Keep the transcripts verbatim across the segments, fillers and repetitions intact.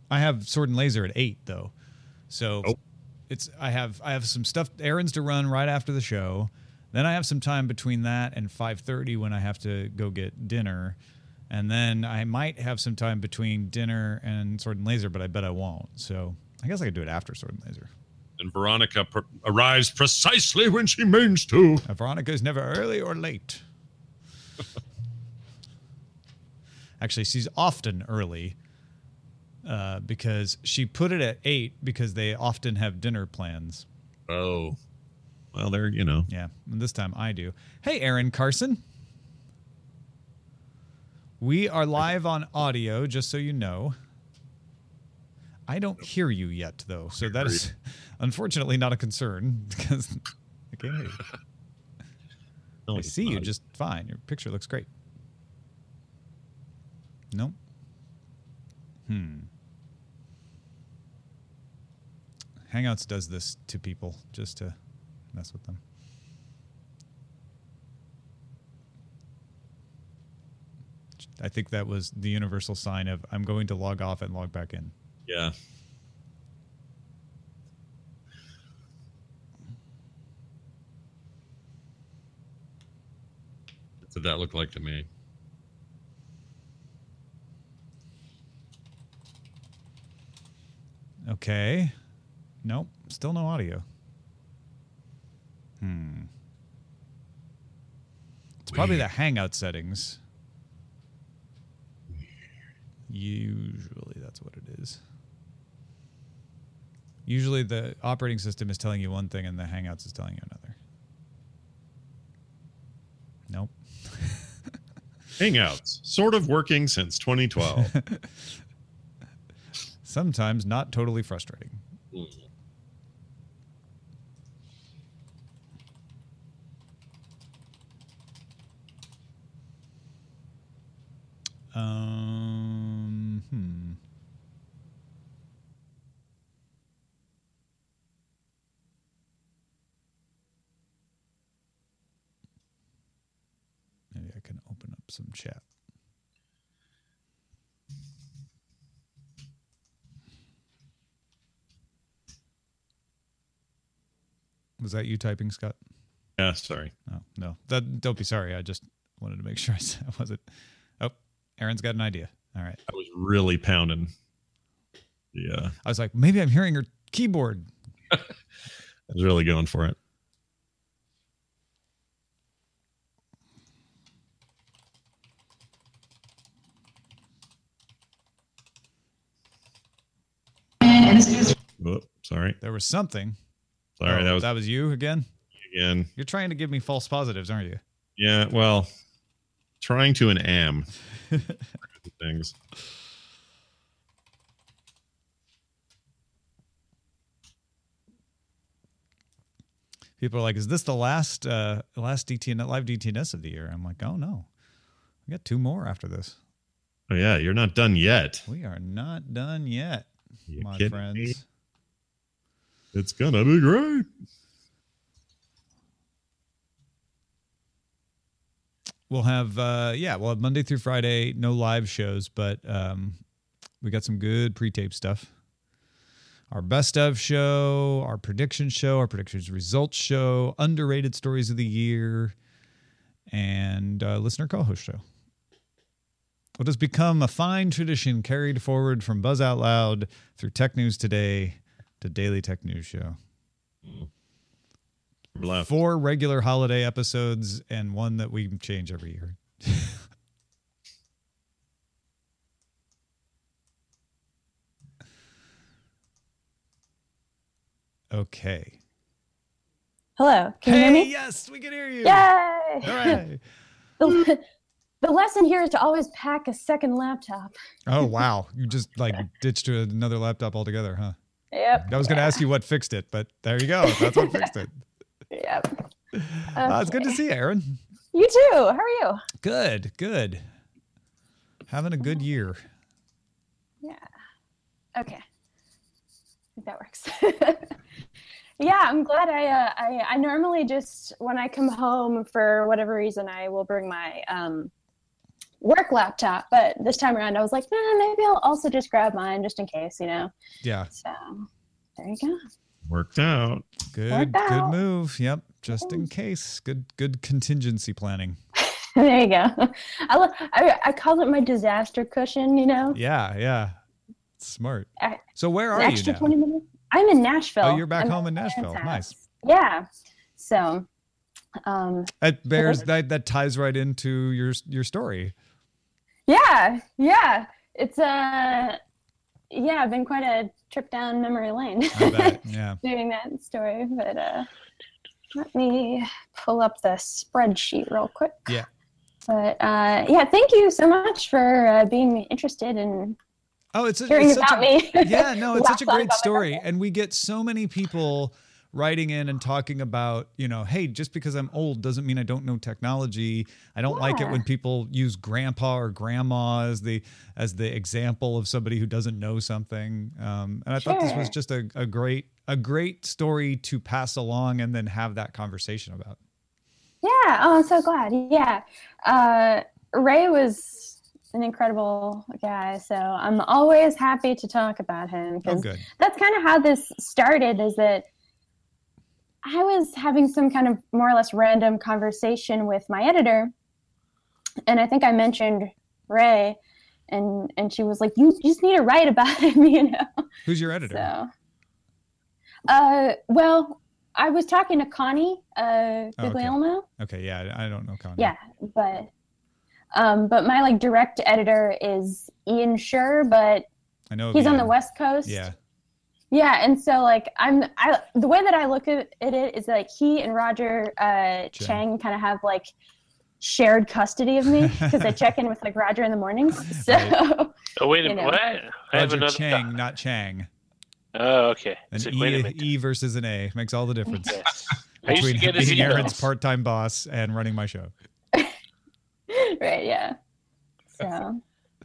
I have Sword and Laser at eight though, so oh. it's I have I have some stuff errands to run right after the show. Then I have some time between that and five thirty when I have to go get dinner, and then I might have some time between dinner and Sword and Laser, but I bet I won't. So I guess I could do it after Sword and Laser. And Veronica pr- arrives precisely when she means to. Uh, Veronica is never early or late. Actually, she's often early uh, because she put it at eight because they often have dinner plans. Oh. Well, there, you know. Yeah, and this time I do. Hey, Aaron Carson. We are live on audio, just so you know. I don't hear you yet, though, so that is unfortunately not a concern because I can't hear you. No, I see you just fine. Your picture looks great. Nope. Hmm. Hangouts does this to people just to mess with them. I think that was the universal sign of I'm going to log off and log back in. Yeah. That's what that looked like to me. Okay. Nope. Still no audio. Hmm. It's probably the Hangout settings. Usually that's what it is. Usually the operating system is telling you one thing and the Hangouts is telling you another. Nope. Hangouts, sort of working since twenty twelve. Sometimes not totally frustrating. Mm. Um, hmm. Maybe I can open up some chat. Was that you typing, Scott? Yeah, sorry. Oh, no. That, don't be sorry. I just wanted to make sure I wasn't. Oh, Aaron's got an idea. All right. I was really pounding. Yeah. I was like, maybe I'm hearing her keyboard. I was really going for it. Oh, sorry. There was something. Sorry, oh, that was that was you again? Again. You're trying to give me false positives, aren't you? Yeah, well, trying to and am things. People are like, is this the last uh, last D T N live D T N S of the year? I'm like, oh no. We got two more after this. Oh yeah, you're not done yet. We are not done yet, you my kidding friends. Me? It's gonna be great. We'll have uh, yeah, we'll have Monday through Friday, no live shows, but um, we got some good pre-tape stuff. Our best of show, our prediction show, our predictions results show, underrated stories of the year, and uh, listener co-host show. What has become a fine tradition carried forward from Buzz Out Loud through Tech News Today to Daily Tech News Show. Left. Four regular holiday episodes and one that we change every year. Okay. Hello. Can hey, you hear me? Yes, we can hear you. Yay! All right. the, the lesson here is to always pack a second laptop. Oh, wow. You just like ditched to another laptop altogether, huh? Yep. I was going to ask you what fixed it, but there you go. That's what fixed it. Yep. Okay. Uh, it's good to see you, Aaron. You too. How are you? Good, good. Having a good year. Yeah. Okay. I think that works. Yeah, I'm glad I, uh, I, I normally just, when I come home for whatever reason, I will bring my um, work laptop, but this time around I was like, nah, maybe I'll also just grab mine just in case, you know. Yeah. So there you go. Worked out. Good, Worked good out. move. Yep. Just in case. Good, good contingency planning. There you go. I, lo- I I call it my disaster cushion, you know. Yeah, yeah. Smart. I- So where An are you extra now? twenty minutes. I'm in Nashville. Oh, you're back I'm home in at my Nashville. parents' Nice. house. Yeah. So, um, That bears that that ties right into your your story. yeah, yeah. It's uh, yeah, been quite a trip down memory lane. I bet. Yeah. Doing that story, but uh, let me pull up the spreadsheet real quick. Yeah. But uh, yeah, thank you so much for uh, being interested in Oh, it's, a, hearing it's such about a, me. yeah, no, it's such a Laugh great about my story. birthday. And we get so many people writing in and talking about, you know, hey, just because I'm old doesn't mean I don't know technology. I don't like it Yeah. when people use grandpa or grandma as the as the example of somebody who doesn't know something. Um, and I thought this was Sure. just a, a great a great story to pass along and then have that conversation about. Yeah. Oh, I'm so glad. Yeah. Uh, Ray was an incredible guy. So I'm always happy to talk about him Oh, because good. that's kind of how this started, is that I was having some kind of more or less random conversation with my editor. And I think I mentioned Ray, and, and she was like, you just need to write about him, you know? Who's your editor? So, uh, well, I was talking to Connie uh, Oh, okay. Guglielmo. Okay, yeah, I don't know Connie. Yeah, but um, but my like direct editor is Ian Schur, but I know. he's on the Ian. West Coast. Yeah. Yeah, and so like I'm I the way that I look at it is like he and Roger uh, Chang. Chang kind of have like shared custody of me because I check in with like Roger in the mornings. So Right. Oh, wait a You minute. know. What? I have Roger another. Chang, not Chang. Oh, okay. An So, E, wait a minute. E versus an A makes all the difference Yes. I used to between get his being Aaron's emails. part-time boss and running my show. right, yeah. So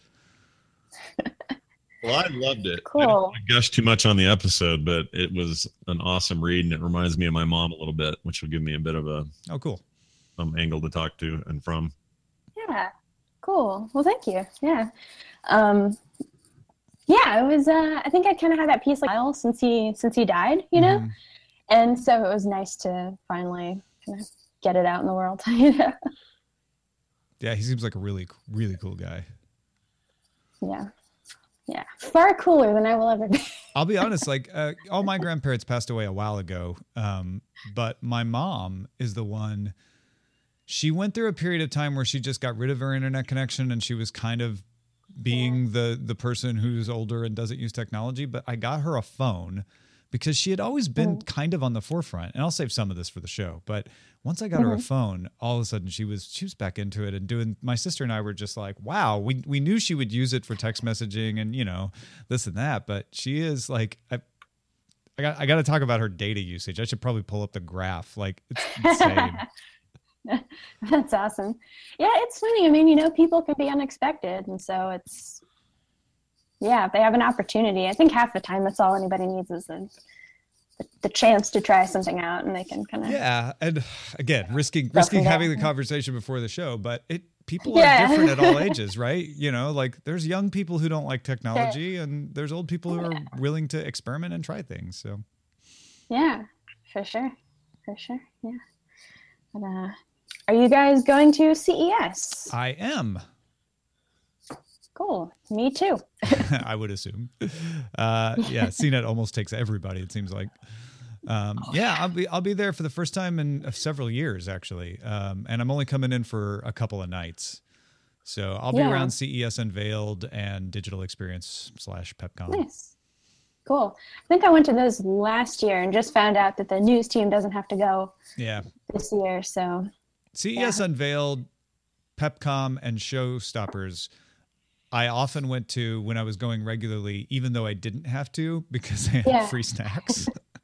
Well, I loved it. I Cool. didn't want to gush too much on the episode, but it was an awesome read, and it reminds me of my mom a little bit, which will give me a bit of a Oh, cool. um, angle to talk to and from. yeah, cool. Well, thank you. Yeah, um, yeah. It was. Uh, I think I kind of had that piece like while since he since he died, you know, Mhm. and so it was nice to finally kind of get it out in the world. You know. Yeah, he seems like a really, really cool guy. Yeah, yeah. Far cooler than I will ever be. I'll be honest, like uh, all my grandparents passed away a while ago, um, but my mom is the one. She went through a period of time where she just got rid of her internet connection, and she was kind of being the the person who's older and doesn't use technology. But I got her a phone because she had always been kind of on the forefront. And I'll save some of this for the show. But once I got her a phone, all of a sudden she was she was back into it and doing. My sister and I were just like, wow, we we knew she would use it for text messaging and you know this and that, but she is like. I, I got I got to talk about her data usage. I should probably pull up the graph. Like it's insane. That's awesome. Yeah, it's funny. I mean, you know, people can be unexpected, and so it's yeah. If they have an opportunity, I think half the time that's all anybody needs is the the, the chance to try something out, and they can kind of Yeah, and again, risking Go risking from having the there. conversation before the show, but it people Yeah. are different at all ages, right? You know, like there's young people who don't like technology, and there's old people who are willing to experiment and try things. So yeah, for sure, for sure, yeah. But, uh, are you guys going to C E S? I am. Cool. Me too. I would assume. Uh, yeah, C net almost takes everybody. It seems like. Um, yeah, I'll be I'll be there for the first time in uh, several years actually, um, and I'm only coming in for a couple of nights. So I'll be Yeah. around C E S Unveiled and Digital Experience slash PepCon. Nice. Cool. I think I went to those last year and just found out that the news team doesn't have to go Yeah, this year. So C E S Unveiled, PepCom, and Showstoppers. I often went to when I was going regularly, even though I didn't have to because I had Yeah. free snacks.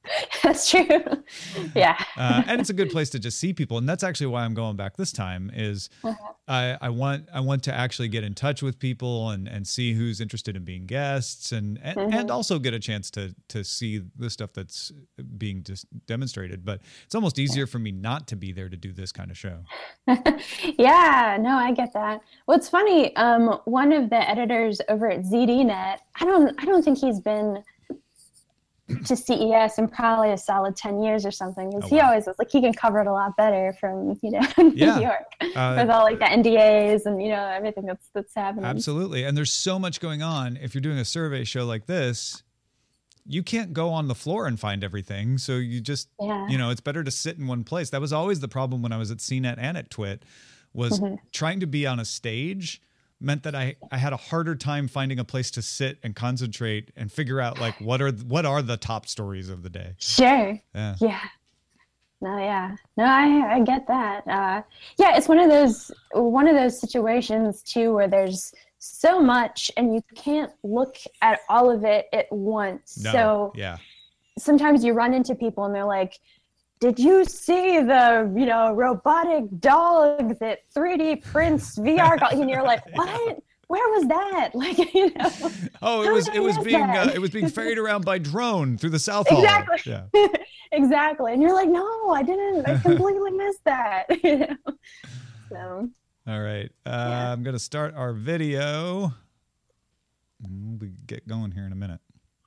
That's true. Yeah. uh, and it's a good place to just see people. And that's actually why I'm going back this time is uh-huh. I, I want I want to actually get in touch with people and, and see who's interested in being guests and and, mm-hmm. and also get a chance to to see the stuff that's being just demonstrated. But it's almost easier for me not to be there to do this kind of show. Yeah, no, I get that. Well, it's funny. Um, one of the editors over at Z D Net, I don't I don't think he's been to C E S in probably a solid ten years or something, because oh, he wow. always was like he can cover it a lot better from you know New yeah. York uh, with all like the N D As and you know everything that's that's happening. Absolutely, and there's so much going on. If you're doing a survey show like this, you can't go on the floor and find everything, so you just yeah. you know it's better to sit in one place. That was always the problem when I was at C net and at Twit, was mm-hmm. trying to be on a stage meant that I, I had a harder time finding a place to sit and concentrate and figure out like what are what are the top stories of the day. Sure. Yeah. Yeah. No, yeah. No, I I get that. Uh, yeah, it's one of those one of those situations too where there's so much and you can't look at all of it at once. No. So yeah. sometimes you run into people and they're like, did you see the, you know, robotic dog that three D prints V R? And you're like, what? Where was that? Like, you know. Oh, it was it was being uh, it was being ferried around by drone through the South Hall. Exactly. Yeah. Exactly. And you're like, no, I didn't. I completely missed that. You know. So. All right. Uh, yeah. I'm gonna start our video. We'll get going here in a minute.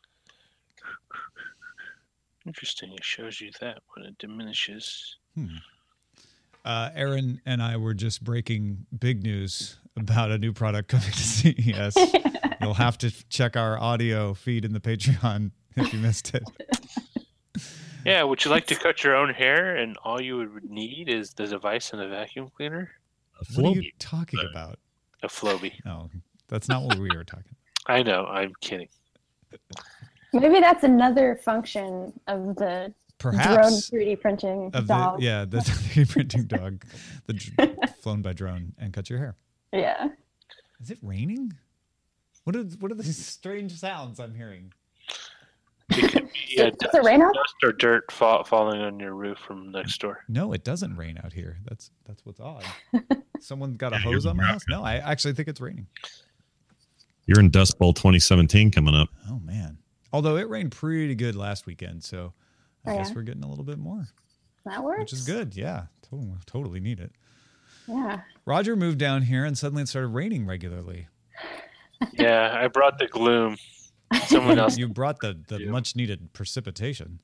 Interesting. It shows you that when it diminishes. Hmm. Uh, Aaron and I were just breaking big news about a new product coming to C E S. You'll have to check our audio feed in the Patreon if you missed it. Yeah. Would you like to cut your own hair and all you would need is the device and a vacuum cleaner? A what are you talking about? A Flowbee. No, that's not what we were talking about. I know. I'm kidding. Maybe that's another function of the Perhaps drone three D printing of dog. The, yeah, the three D printing dog, the dr- flown by drone and cut your hair. Yeah. Is it raining? What are what are these strange sounds I'm hearing? It could be, yeah, Does dust, it rain out? Dust or dirt fall, falling on your roof from next door. No, it doesn't rain out here. That's that's what's odd. Someone got a hose on my house? No, I actually think it's raining. You're in Dust Bowl twenty seventeen coming up. Oh man. Although it rained pretty good last weekend, so I oh, guess yeah. we're getting a little bit more. That works. Which is good. Yeah, totally, totally need it. Yeah. Roger moved down here and suddenly it started raining regularly. Yeah, I brought the gloom. Someone else. You brought the, the yeah. much needed precipitation.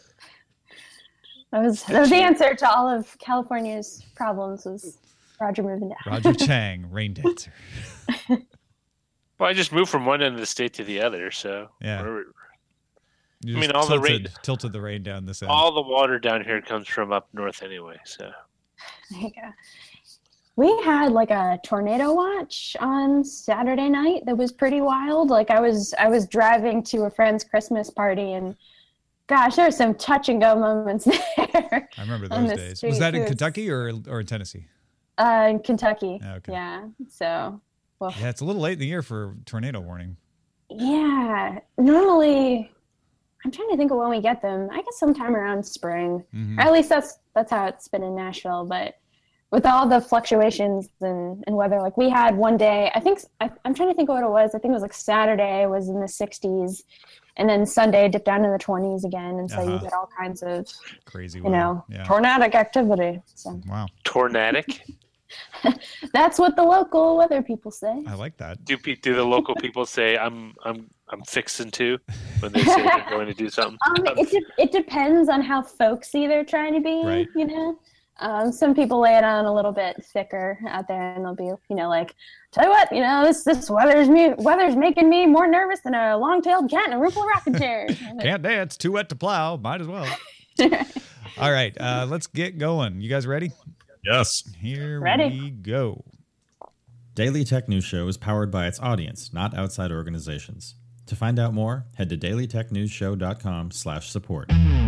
That was, that was the answer to all of California's problems was Roger moving down. Roger Chang, rain dancer. Well, I just moved from one end of the state to the other, so yeah. We're, You I mean, all tilted, the rain, tilted the rain down this end. All the water down here comes from up north anyway. So there you go. We had like a tornado watch on Saturday night that was pretty wild. Like I was, I was driving to a friend's Christmas party, and gosh, there were some touch and go moments there. I remember those days. Street. Was that in was, Kentucky or or in Tennessee? Uh, in Kentucky. Oh, okay. Yeah. So. Well. Yeah, it's a little late in the year for tornado warning. Yeah, normally. I'm trying to think of when we get them. I guess sometime around spring. Mm-hmm. Or at least that's that's how it's been in Nashville. But with all the fluctuations in, in weather, like we had one day, I think, I, I'm trying to think of what it was. I think it was like Saturday was in the sixties. And then Sunday dipped down in the twenties again. And so uh-huh. you get all kinds of crazy, you weather. know, yeah. tornadic activity. So. Wow. Tornadic? That's what the local weather people say. I like that. Do do the local people say I'm I'm I'm fixing to when they say they're going to do something? Um, it de- it depends on how folksy they're trying to be. Right. You know, um, some people lay it on a little bit thicker out there, and they'll be, you know, like, tell you what, you know, this this weather's me weather's making me more nervous than a long-tailed cat in a roomful of rocking chairs. Can't dance, too wet to plow. Might as well. All right, uh, let's get going. You guys ready? Yes. Here Ready. we go. Daily Tech News Show is powered by its audience, not outside organizations. To find out more, head to daily tech news show dot com slash support.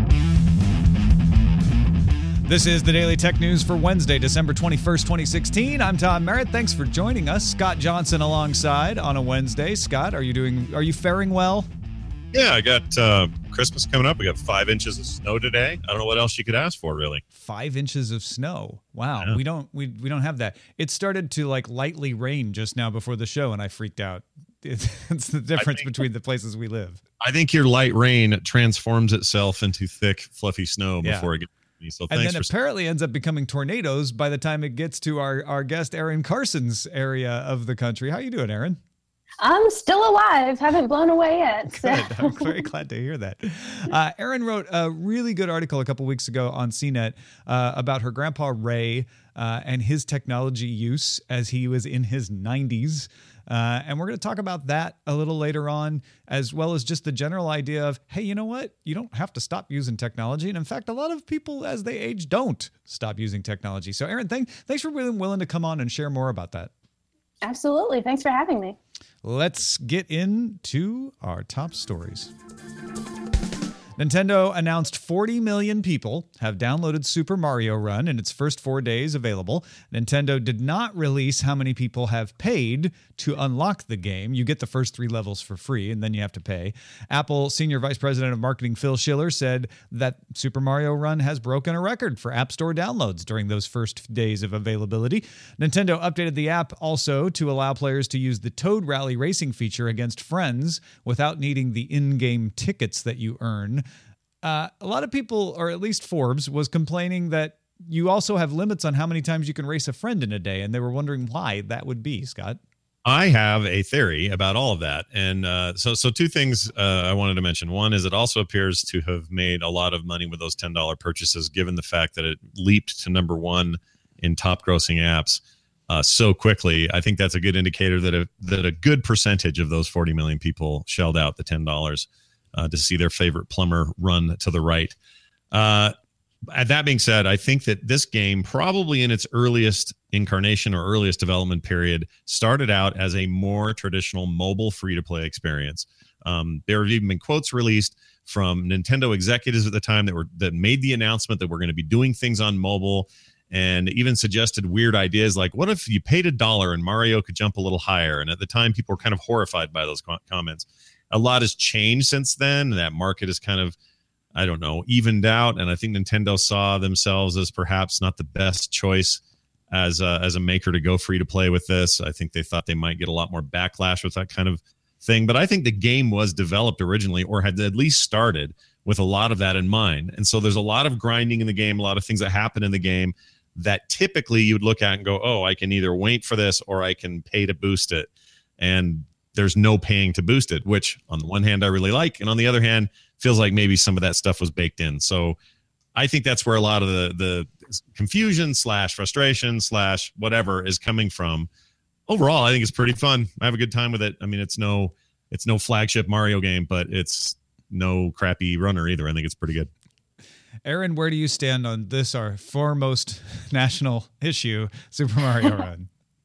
This is the Daily Tech News for Wednesday, December twenty-first, twenty sixteen. I'm Tom Merritt. Thanks for joining us. Scott Johnson alongside on a Wednesday. Scott, are you doing? Are you faring well? Yeah, I got uh, Christmas coming up. We got five inches of snow today. I don't know what else you could ask for, really. Five inches of snow. Wow, Yeah. we don't we we don't have that. It started to like lightly rain just now before the show, and I freaked out. It's, it's the difference think- between the places we live. I think your light rain transforms itself into thick, fluffy snow Yeah. before it gets to me. So And thanks then for apparently ends up becoming tornadoes by the time it gets to our, our guest Aaron Carson's area of the country. How you doing, Aaron? I'm still alive. Haven't blown away yet. So. Good. I'm very glad to hear that. Uh, Aaron wrote a really good article a couple weeks ago on C net uh, about her grandpa Ray uh, and his technology use as he was in his nineties. Uh, and we're going to talk about that a little later on, as well as just the general idea of, hey, you know what? You don't have to stop using technology. And in fact, a lot of people as they age don't stop using technology. So Aaron, thank, thanks for being willing to come on and share more about that. Absolutely. Thanks for having me. Let's get into our top stories. Nintendo announced forty million people have downloaded Super Mario Run in its first four days available. Nintendo did not release how many people have paid to unlock the game. You get the first three levels for free, and then you have to pay. Apple Senior Vice President of Marketing Phil Schiller said that Super Mario Run has broken a record for App Store downloads during those first days of availability. Nintendo updated the app also to allow players to use the Toad Rally racing feature against friends without needing the in-game tickets that you earn. Uh, a lot of people, or at least Forbes, was complaining that you also have limits on how many times you can race a friend in a day, and they were wondering why that would be, Scott. I have a theory about all of that. And uh, so so two things uh, I wanted to mention. One is it also appears to have made a lot of money with those ten dollars purchases, given the fact that it leaped to number one in top grossing apps uh, so quickly. I think that's a good indicator that a, that a good percentage of those forty million people shelled out the ten dollars uh, to see their favorite plumber run to the right. Uh, that being said, I think that this game, probably in its earliest incarnation or earliest development period, started out as a more traditional mobile free-to-play experience. Um, there have even been quotes released from Nintendo executives at the time that were that made the announcement that we're going to be doing things on mobile, and even suggested weird ideas like, what if you paid a dollar and Mario could jump a little higher? And at the time, people were kind of horrified by those co- comments. A lot has changed since then. That market is kind of, I don't know, evened out. And I think Nintendo saw themselves as perhaps not the best choice as a, as a maker to go free to play with this. I think they thought they might get a lot more backlash with that kind of thing. But I think the game was developed originally, or had at least started with a lot of that in mind. And so there's a lot of grinding in the game, a lot of things that happen in the game that typically you would look at and go, oh, I can either wait for this or I can pay to boost it. And there's no paying to boost it, which on the one hand I really like, and on the other hand feels like maybe some of that stuff was baked in. So I think that's where a lot of the the confusion slash frustration slash whatever is coming from. Overall, I think it's pretty fun. I have a good time with it. I mean, it's no it's no flagship Mario game, but it's no crappy runner either. I think it's pretty good. Aaron, where do you stand on this, our foremost national issue, Super Mario Run?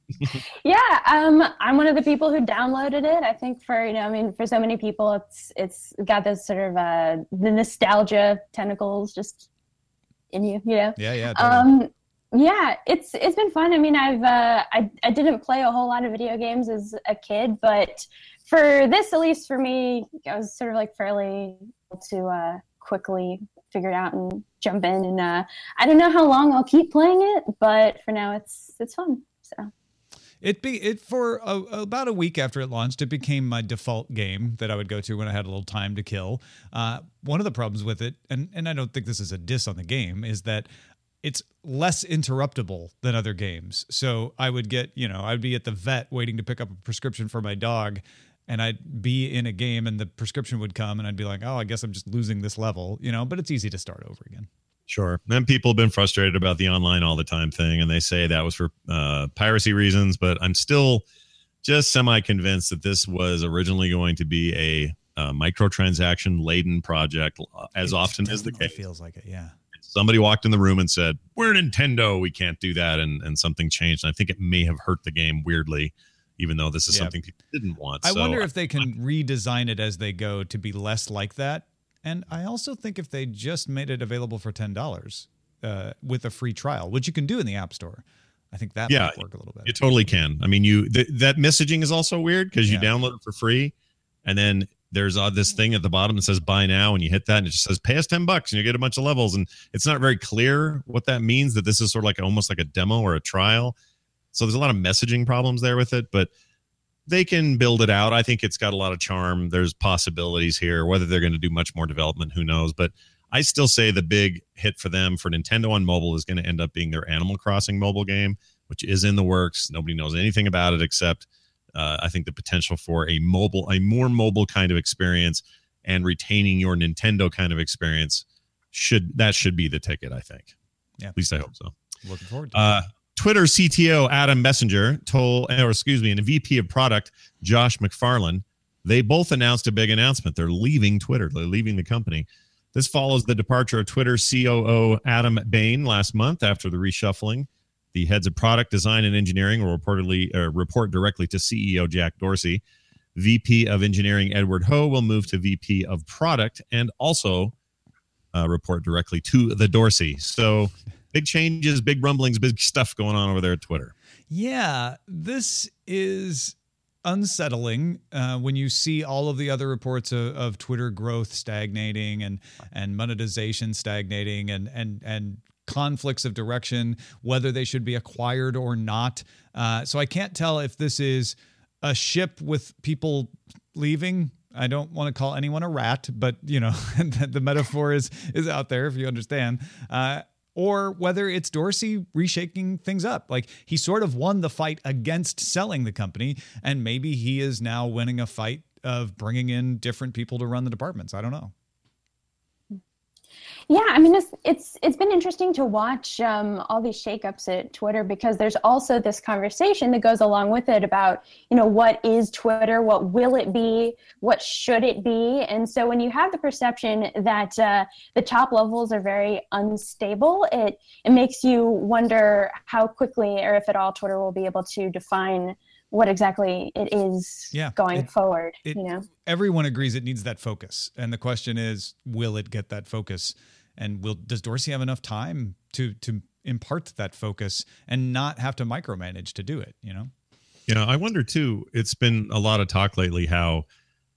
Yeah, um, I'm one of the people who downloaded it. I think for, you know, I mean, for so many people, it's it's got this sort of uh, the nostalgia tentacles just in you, you know. Yeah, yeah. Totally. Um, yeah, it's it's been fun. I mean, I've uh, I I didn't play a whole lot of video games as a kid, but for this, at least for me, I was sort of like fairly able to uh, quickly figure it out and jump in. And uh, I don't know how long I'll keep playing it, but for now, it's it's fun. So. It be it for a, about a week after it launched, it became my default game that I would go to when I had a little time to kill. Uh, one of the problems with it, and, and I don't think this is a diss on the game, is that it's less interruptible than other games. So I would get, you know, I'd be at the vet waiting to pick up a prescription for my dog, and I'd be in a game and the prescription would come and I'd be like, oh, I guess I'm just losing this level, you know, but it's easy to start over again. Sure. And people have been frustrated about the online all the time thing, and they say that was for uh, piracy reasons, but I'm still just semi-convinced that this was originally going to be a uh, microtransaction-laden project, as It often as the definitely case. feels like it, yeah. Somebody walked in the room and said, we're Nintendo, we can't do that, and, and something changed. And I think it may have hurt the game weirdly, even though this is Yeah. something people didn't want. I so, wonder if they can redesign it as they go to be less like that. And I also think if they just made it available for ten dollars uh, with a free trial, which you can do in the App Store, I think that Yeah, might work a little better. You totally can. I mean, you th- that messaging is also weird because you Yeah. download it for free, and then there's uh, this thing at the bottom that says buy now, and you hit that and it just says pay us ten bucks and you get a bunch of levels. And it's not very clear what that means, that this is sort of like almost like a demo or a trial. So there's a lot of messaging problems there with it, but they can build it out. I think it's got a lot of charm. There's possibilities here. Whether they're going to do much more development, who knows? But I still say the big hit for them for Nintendo on mobile is going to end up being their Animal Crossing mobile game, which is in the works. Nobody knows anything about it except uh, I think the potential for a mobile, a more mobile kind of experience and retaining your Nintendo kind of experience should that should be the ticket. I think. Yeah, at least I hope so. Looking forward to uh, it. Twitter C T O Adam Messenger told, or excuse me, and V P of product Josh McFarlane, they both announced a big announcement. They're leaving Twitter. They're leaving the company. This follows the departure of Twitter C O O Adam Bain last month after the reshuffling. The heads of product design and engineering will reportedly uh, report directly to C E O Jack Dorsey. V P of engineering Edward Ho will move to V P of product and also uh, report directly to the Dorsey. So big changes, big rumblings, big stuff going on over there at Twitter. Yeah, this is unsettling uh, when you see all of the other reports of, of Twitter growth stagnating and and monetization stagnating and and and conflicts of direction, whether they should be acquired or not. Uh, so I can't tell if this is a ship with people leaving. I don't want to call anyone a rat, but you know the metaphor is is out there if you understand. Uh, or whether it's Dorsey reshaking things up. Like he sort of won the fight against selling the company, and maybe he is now winning a fight of bringing in different people to run the departments. I don't know. Yeah, I mean, it's it's it's been interesting to watch um, all these shakeups at Twitter, because there's also this conversation that goes along with it about, you know, what is Twitter? What will it be? What should it be? And so when you have the perception that uh, the top levels are very unstable, it it makes you wonder how quickly, or if at all, Twitter will be able to define what exactly it is yeah, going it, forward. It, you know, everyone agrees it needs that focus, and the question is, will it get that focus? And will does Dorsey have enough time to to impart that focus and not have to micromanage to do it? You know, you know, I wonder too. It's been a lot of talk lately how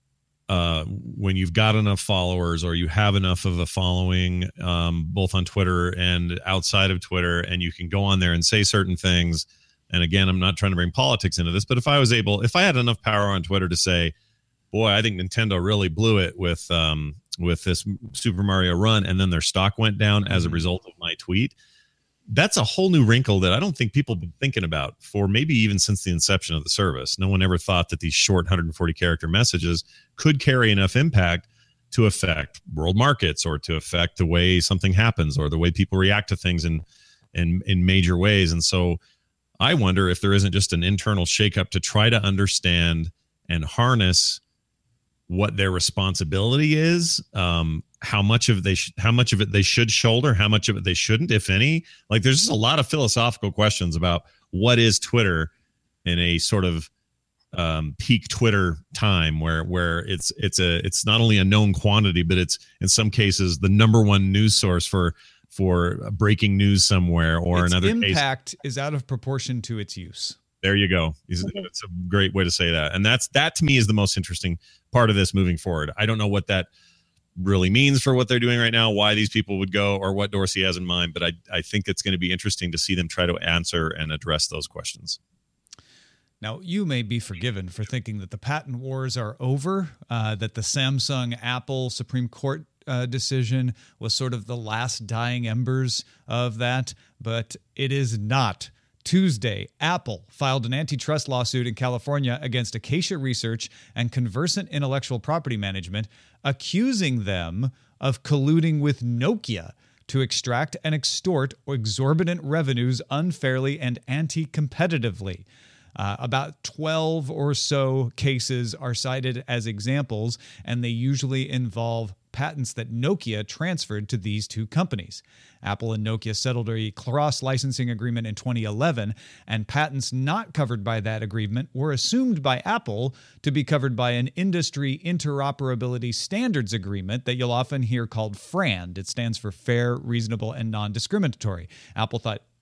uh, when you've got enough followers or you have enough of a following, um, both on Twitter and outside of Twitter, and you can go on there and say certain things. And again, I'm not trying to bring politics into this, but if I was able, if I had enough power on Twitter to say, boy, I think Nintendo really blew it with um, with this Super Mario Run, and then their stock went down as a result of my tweet, that's a whole new wrinkle that I don't think people have been thinking about for maybe even since the inception of the service. No one ever thought that these short one hundred forty character messages could carry enough impact to affect world markets or to affect the way something happens or the way people react to things in in, in major ways. And so I wonder if there isn't just an internal shakeup to try to understand and harness what their responsibility is, um, how much of they sh- how much of it they should shoulder, how much of it they shouldn't, if any. Like, there's just a lot of philosophical questions about what is Twitter in a sort of um, peak Twitter time, where where it's it's a it's not only a known quantity, but it's in some cases the number one news source for for breaking news somewhere, or its another impact case. is out of proportion to its use. There you go. It's a great way to say that. And that's that to me is the most interesting part of this moving forward. I don't know what that really means for what they're doing right now, why these people would go, or what Dorsey has in mind, but I, I think it's going to be interesting to see them try to answer and address those questions. Now, you may be forgiven for thinking that the patent wars are over, uh, that the Samsung Apple Supreme Court uh, decision was sort of the last dying embers of that, but it is not. Tuesday, Apple filed an antitrust lawsuit in California against Acacia Research and Conversant Intellectual Property Management, accusing them of colluding with Nokia to extract and extort exorbitant revenues unfairly and anti-competitively. Uh, about twelve or so cases are cited as examples, and they usually involve patents that Nokia transferred to these two companies. Apple and Nokia settled a cross-licensing agreement in twenty eleven, and patents not covered by that agreement were assumed by Apple to be covered by an industry interoperability standards agreement that you'll often hear called FRAND. It stands for Fair, Reasonable, and Non-Discriminatory. Apple thought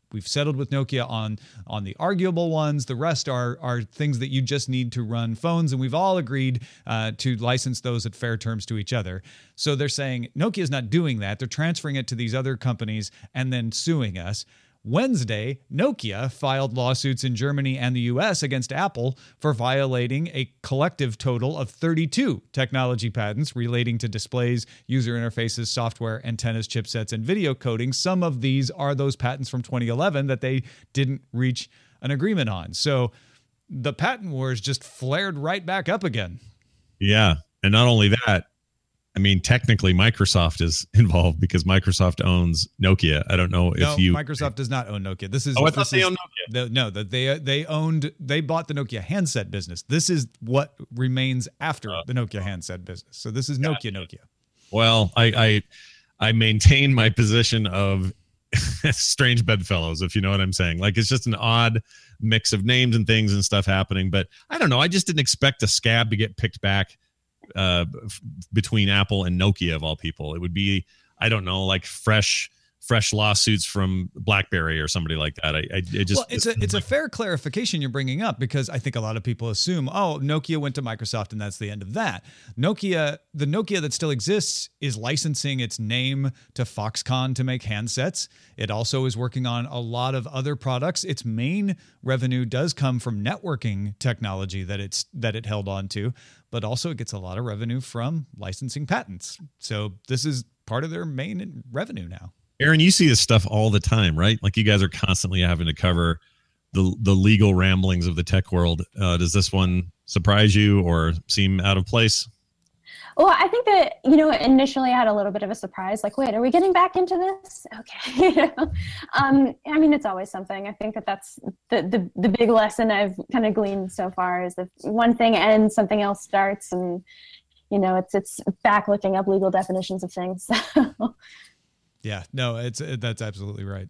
we've settled with Nokia on on the arguable ones. The rest are are things that you just need to run phones, and we've all agreed uh, to license those at fair terms to each other. So they're saying Nokia is not doing that. They're transferring it to these other companies and then suing us. Wednesday, Nokia filed lawsuits in Germany and the U S against Apple for violating a collective total of thirty-two technology patents relating to displays, user interfaces, software, antennas, chipsets, and video coding. Some of these are those patents from twenty eleven that they didn't reach an agreement on. So the patent wars just flared right back up again. Yeah. And not only that, I mean, technically, Microsoft is involved because Microsoft owns Nokia. I don't know if no, you. Microsoft does not own Nokia. This is. Oh, I this thought they is, own Nokia. The, no, that they they owned. They bought the Nokia handset business. This is what remains after uh, the Nokia handset business. So this is Nokia. Nokia. Well, I I, I maintain my position of strange bedfellows, if you know what I'm saying. Like, it's just an odd mix of names and things and stuff happening. But I don't know. I just didn't expect a scab to get picked back uh f- between Apple and Nokia of all people. It would be, I don't know, like fresh fresh lawsuits from BlackBerry or somebody like that. I, I it just well, it's a it's a fair clarification you're bringing up, because I think a lot of people assume, oh, Nokia went to Microsoft and that's the end of that. Nokia, the Nokia that still exists, is licensing its name to Foxconn to make handsets. It also is working on a lot of other products. Its main revenue does come from networking technology that it's that it held on to, but also it gets a lot of revenue from licensing patents. So this is part of their main revenue now. Aaron, you see this stuff all the time, right? Like, you guys are constantly having to cover the the legal ramblings of the tech world. Uh, does this one surprise you or seem out of place? Well, I think that, you know, initially I had a little bit of a surprise, like, wait, are we getting back into this? Okay. you know? um, I mean, it's always something. I think that that's the, the, the big lesson I've kind of gleaned so far, is if one thing ends, something else starts, and, you know, it's, it's back looking up legal definitions of things. Yeah, no, it's it, that's absolutely right.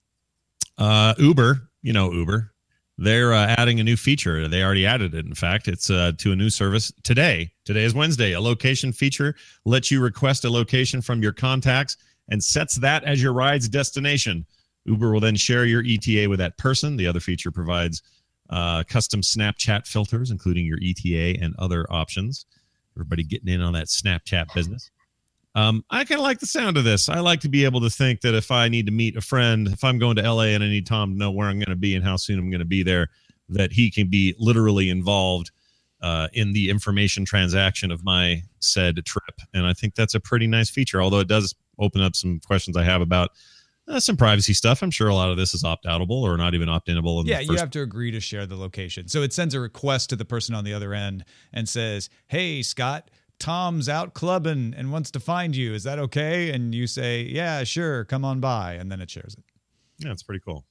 Uh, Uber, you know Uber, they're uh, adding a new feature. They already added it. In fact, it's uh, to a new service today. Today is Wednesday. A location feature lets you request a location from your contacts and sets that as your ride's destination. Uber will then share your E T A with that person. The other feature provides uh, custom Snapchat filters, including your E T A and other options. Everybody getting in on that Snapchat business. Um, I kind of like the sound of this. I like to be able to think that if I need to meet a friend, if I'm going to L A and I need Tom to know where I'm going to be and how soon I'm going to be there, that he can be literally involved uh, in the information transaction of my said trip. And I think that's a pretty nice feature, although it does open up some questions I have about uh, some privacy stuff. I'm sure a lot of this is opt-outable or not even opt-inable. In yeah, the you first- have to agree to share the location. So it sends a request to the person on the other end and says, hey, Scott, Tom's out clubbing and wants to find you. Is that okay? And you say, yeah, sure, come on by. And then it shares it. Yeah, it's pretty cool.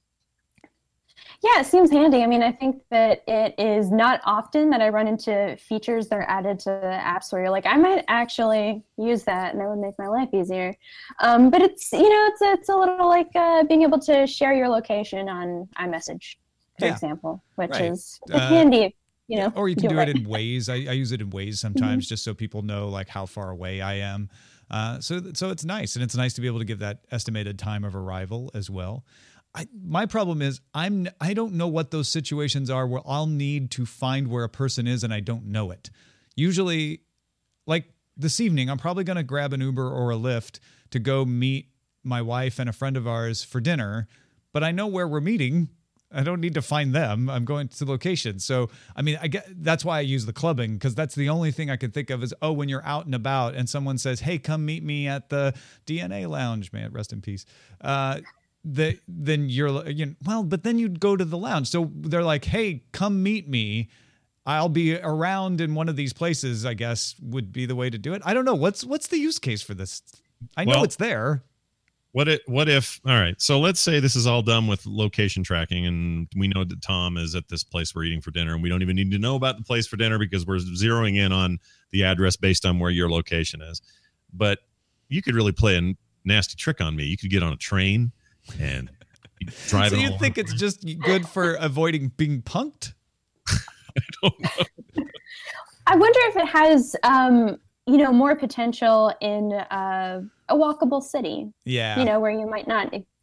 Yeah, it seems handy. I mean, I think that it is not often that I run into features that are added to apps where you're like, I might actually use that and that would make my life easier. Um, but it's, you know, it's, it's a little like uh, being able to share your location on iMessage, for yeah. example, which right. is uh, handy. You know, or you can do, do it it in Waze. I, I use it in Waze sometimes, mm-hmm. just so people know like how far away I am. Uh, so so it's nice, and it's nice to be able to give that estimated time of arrival as well. I, my problem is I'm I don't know what those situations are where I'll need to find where a person is and I don't know it. Usually, like this evening, I'm probably going to grab an Uber or a Lyft to go meet my wife and a friend of ours for dinner, but I know where we're meeting. I don't need to find them. I'm going to the location. So, I mean, I get that's why I use the clubbing, because that's the only thing I can think of is, oh, when you're out and about and someone says, hey, come meet me at the D N A lounge, man, rest in peace. Uh, the, then you're, you know, well, but then you'd go to the lounge. So they're like, hey, come meet me. I'll be around in one of these places, I guess, would be the way to do it. I don't know. What's, what's the use case for this? I know well, it's there. What it? What if? All right. So let's say this is all done with location tracking, and we know that Tom is at this place we're eating for dinner, and we don't even need to know about the place for dinner because we're zeroing in on the address based on where your location is. But you could really play a nasty trick on me. You could get on a train and drive. So you think it's just good for avoiding being punked? I don't know. I wonder if it has, um, you know, more potential in uh, a walkable city. Yeah. You know, where you might not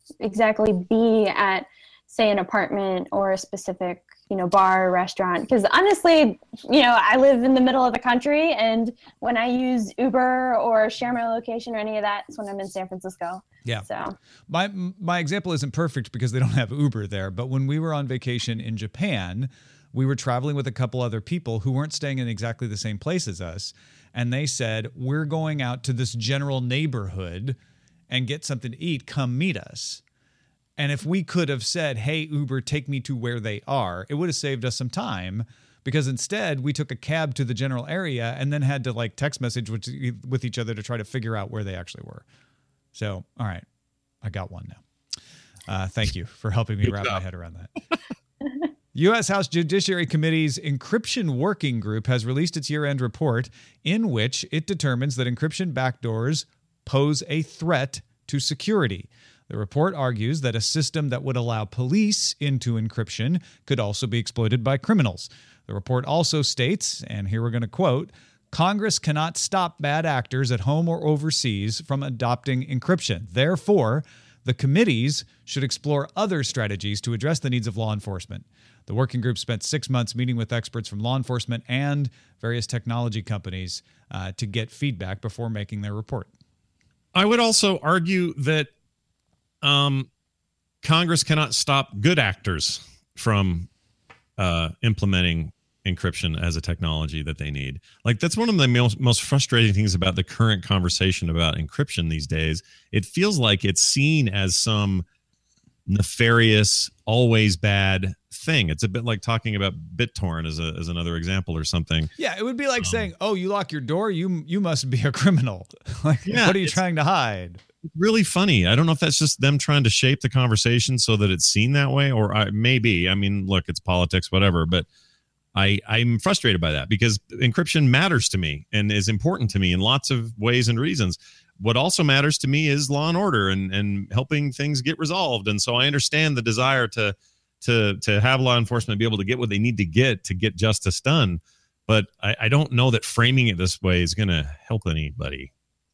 exactly be at, say, an apartment or a specific, you know, bar or restaurant. Because honestly, you know, I live in the middle of the country, and when I use Uber or share my location or any of that, it's when I'm in San Francisco. Yeah. So my my example isn't perfect because they don't have Uber there, but when we were on vacation in Japan, we were traveling with a couple other people who weren't staying in exactly the same place as us, and they said, "We're going out to this general neighborhood and get something to eat. Come meet us." And if we could have said, "Hey, Uber, take me to where they are," it would have saved us some time, because instead we took a cab to the general area and then had to like text message with, with each other to try to figure out where they actually were. So, all right, I got one now. Uh, thank you for helping me Good wrap job. my head around that. U S House Judiciary Committee's Encryption Working Group has released its year-end report in which it determines that encryption backdoors pose a threat to security. The report argues that a system that would allow police into encryption could also be exploited by criminals. The report also states, and here we're going to quote, "Congress cannot stop bad actors at home or overseas from adopting encryption. Therefore, the committees should explore other strategies to address the needs of law enforcement." The working group spent six months meeting with experts from law enforcement and various technology companies uh, to get feedback before making their report. I would also argue that um, Congress cannot stop good actors from uh, implementing encryption as a technology that they need. Like, that's one of the most, most frustrating things about the current conversation about encryption these days. It feels like it's seen as some nefarious, always bad thing. It's a bit like talking about BitTorrent as a, as another example or something. Yeah, it would be like Um, saying, "Oh, you lock your door, you you must be a criminal." Like, Yeah, what are you it's- trying to hide? Really funny. I don't know if that's just them trying to shape the conversation so that it's seen that way, or I, maybe. I mean, look, it's politics, whatever. But I, I'm frustrated by that because encryption matters to me and is important to me in lots of ways and reasons. What also matters to me is law and order and, and helping things get resolved. And so I understand the desire to to to have law enforcement be able to get what they need to get to get justice done. But I, I don't know that framing it this way is going to help anybody.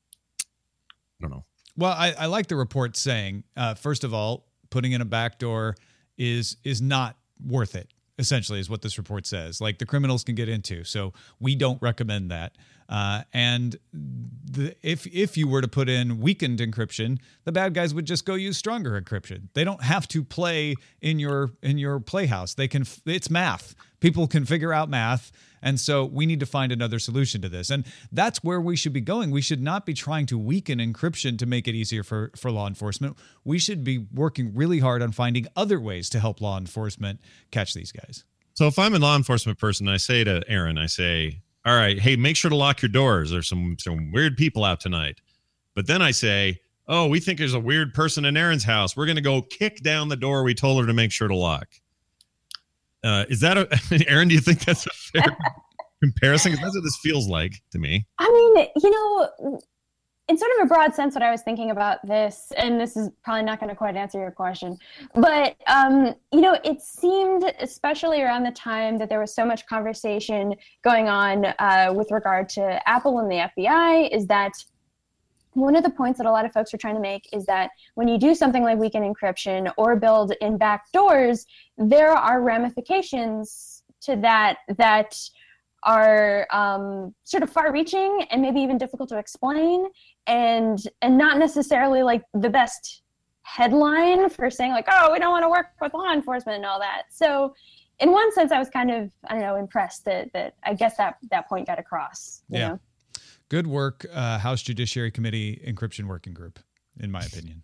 I don't know. Well, I, I like the report saying, uh, first of all, putting in a backdoor is is not worth it, essentially, is what this report says. Like, the criminals can get into. So we don't recommend that. Uh, and the, if if you were to put in weakened encryption, the bad guys would just go use stronger encryption. They don't have to play in your in your playhouse. They can. It's math. People can figure out math. And so we need to find another solution to this. And that's where we should be going. We should not be trying to weaken encryption to make it easier for, for law enforcement. We should be working really hard on finding other ways to help law enforcement catch these guys. So if I'm a law enforcement person, I say to Aaron, I say, all right, hey, make sure to lock your doors. There's some, some weird people out tonight. But then I say, oh, we think there's a weird person in Aaron's house. We're going to go kick down the door we told her to make sure to lock. Uh, is that a, Aaron, do you think that's a fair comparison? Because that's what this feels like to me. I mean, you know, in sort of a broad sense, what I was thinking about this, and this is probably not going to quite answer your question, but, um, you know, it seemed, especially around the time that there was so much conversation going on uh, with regard to Apple and the F B I, is that one of the points that a lot of folks are trying to make is that when you do something like weekend encryption or build in backdoors, there are ramifications to that that are um, sort of far-reaching and maybe even difficult to explain, and and not necessarily like the best headline for saying like, oh, we don't want to work with law enforcement and all that. So in one sense, I was kind of, I don't know, impressed that that I guess that that point got across. You Yeah. know? Good work, uh, House Judiciary Committee Encryption Working Group, in my opinion.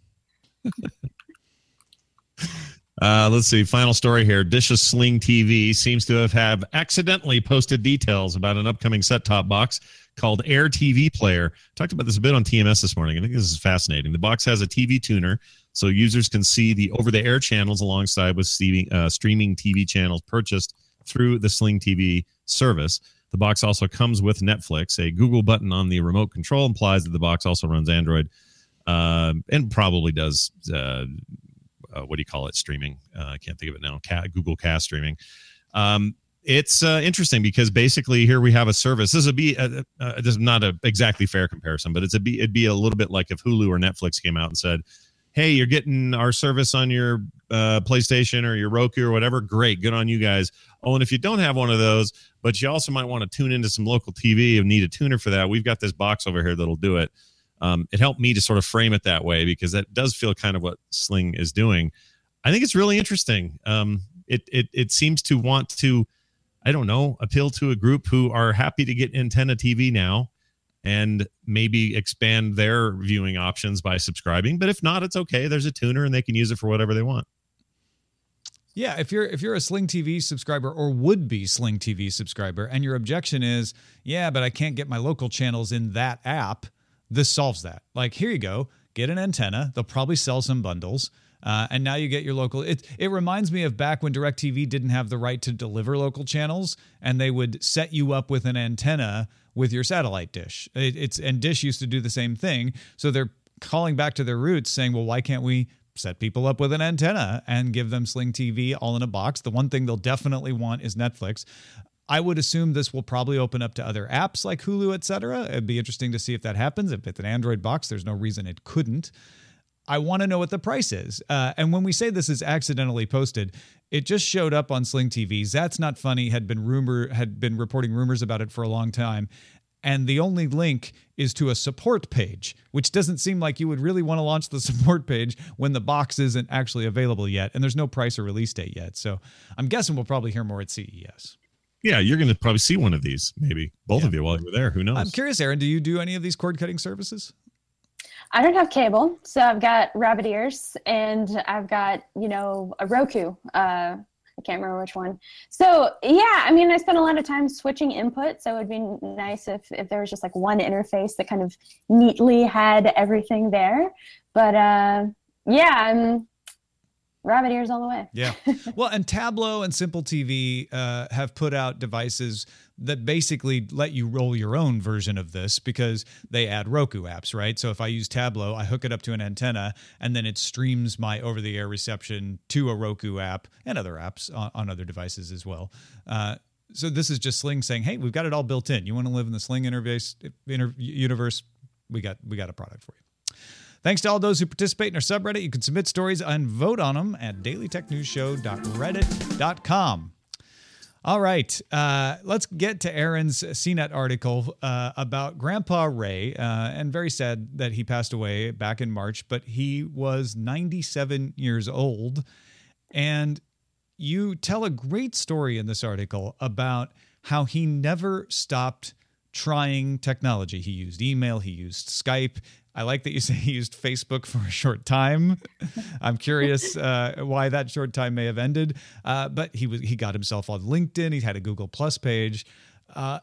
Uh, let's see. Final story here. Dish's Sling T V seems to have, have accidentally posted details about an upcoming set-top box called Air T V Player. Talked about this a bit on T M S this morning. I think this is fascinating. The box has a T V tuner, so users can see the over-the-air channels alongside with streaming, uh, streaming T V channels purchased through the Sling T V service. The box also comes with Netflix. A Google button on the remote control implies that the box also runs Android uh, and probably does, uh, uh, what do you call it, streaming? Uh, I can't think of it now. Ca- Google Cast streaming. Um, it's uh, interesting because basically here we have a service. This would be a, uh, this is not a exactly fair comparison, but it's a be, it'd be a little bit like if Hulu or Netflix came out and said, hey, you're getting our service on your uh, PlayStation or your Roku or whatever. Great. Good on you guys. Oh, and if you don't have one of those, but you also might want to tune into some local T V and need a tuner for that, we've got this box over here that'll do it. Um, it helped me to sort of frame it that way, because that does feel kind of what Sling is doing. I think it's really interesting. Um, it, it, it seems to want to, I don't know, appeal to a group who are happy to get antenna T V now and maybe expand their viewing options by subscribing. But if not, it's okay. There's a tuner and they can use it for whatever they want. Yeah, if you're if you're a Sling T V subscriber or would be Sling T V subscriber, and your objection is, yeah, but I can't get my local channels in that app, this solves that. Like, here you go, get an antenna. They'll probably sell some bundles, uh, and now you get your local. It it reminds me of back when DirecTV didn't have the right to deliver local channels, and they would set you up with an antenna with your satellite dish. It, it's and Dish used to do the same thing. So they're calling back to their roots, saying, well, why can't we set people up with an antenna and give them Sling T V all in a box? The one thing they'll definitely want is Netflix. I would assume this will probably open up to other apps like Hulu, et cetera. It'd be interesting to see if that happens. If it's an Android box, there's no reason it couldn't. I want to know what the price is. Uh, and when we say this is accidentally posted, it just showed up on Sling T V. That's Not Funny had been rumor had been reporting rumors about it for a long time. And the only link is to a support page, which doesn't seem like you would really want to launch the support page when the box isn't actually available yet. And there's no price or release date yet. So I'm guessing we'll probably hear more at C E S. Yeah, you're going to probably see one of these, maybe both yeah. of you while you're there. Who knows? I'm curious, Aaron, do you do any of these cord cutting services? I don't have cable, so I've got rabbit ears, and I've got, you know, a Roku. Uh, I can't remember which one. So yeah, I mean, I spent a lot of time switching input, so it would be nice if, if there was just like one interface that kind of neatly had everything there. But uh, yeah, I'm rabbit ears all the way. Yeah. Well, and Tablo and Simple T V uh, have put out devices that basically let you roll your own version of this, because they add Roku apps, right? So if I use Tablo, I hook it up to an antenna, and then it streams my over-the-air reception to a Roku app and other apps on, on other devices as well. Uh, so this is just Sling saying, hey, we've got it all built in. You want to live in the Sling interface, inter- universe? We got we got a product for you. Thanks to all those who participate in our subreddit. You can submit stories and vote on them at daily tech news show dot reddit dot com. All right, uh, let's get to Aaron's C net article uh, about Grandpa Ray, uh, and very sad that he passed away back in March, but he was ninety-seven years old. And you tell a great story in this article about how he never stopped trying technology. He used email, he used Skype. I like that you say he used Facebook for a short time. I'm curious uh, why that short time may have ended. Uh, but he was he got himself on LinkedIn. He had a Google Plus page. Uh,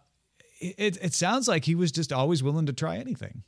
it it sounds like he was just always willing to try anything.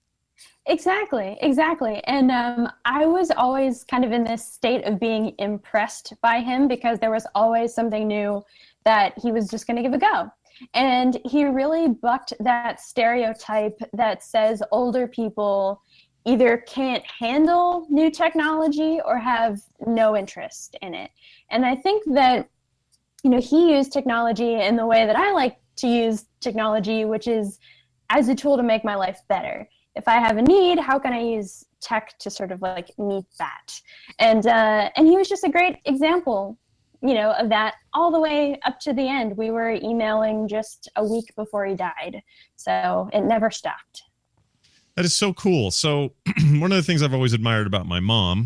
Exactly, exactly. And um, I was always kind of in this state of being impressed by him, because there was always something new that he was just going to give a go. And he really bucked that stereotype that says older people either can't handle new technology or have no interest in it. And I think that, you know, he used technology in the way that I like to use technology, which is as a tool to make my life better. If I have a need, how can I use tech to sort of like meet that? And uh, and he was just a great example, you know, of that all the way up to the end. We were emailing just a week before he died. So it never stopped. That is so cool. So one of the things I've always admired about my mom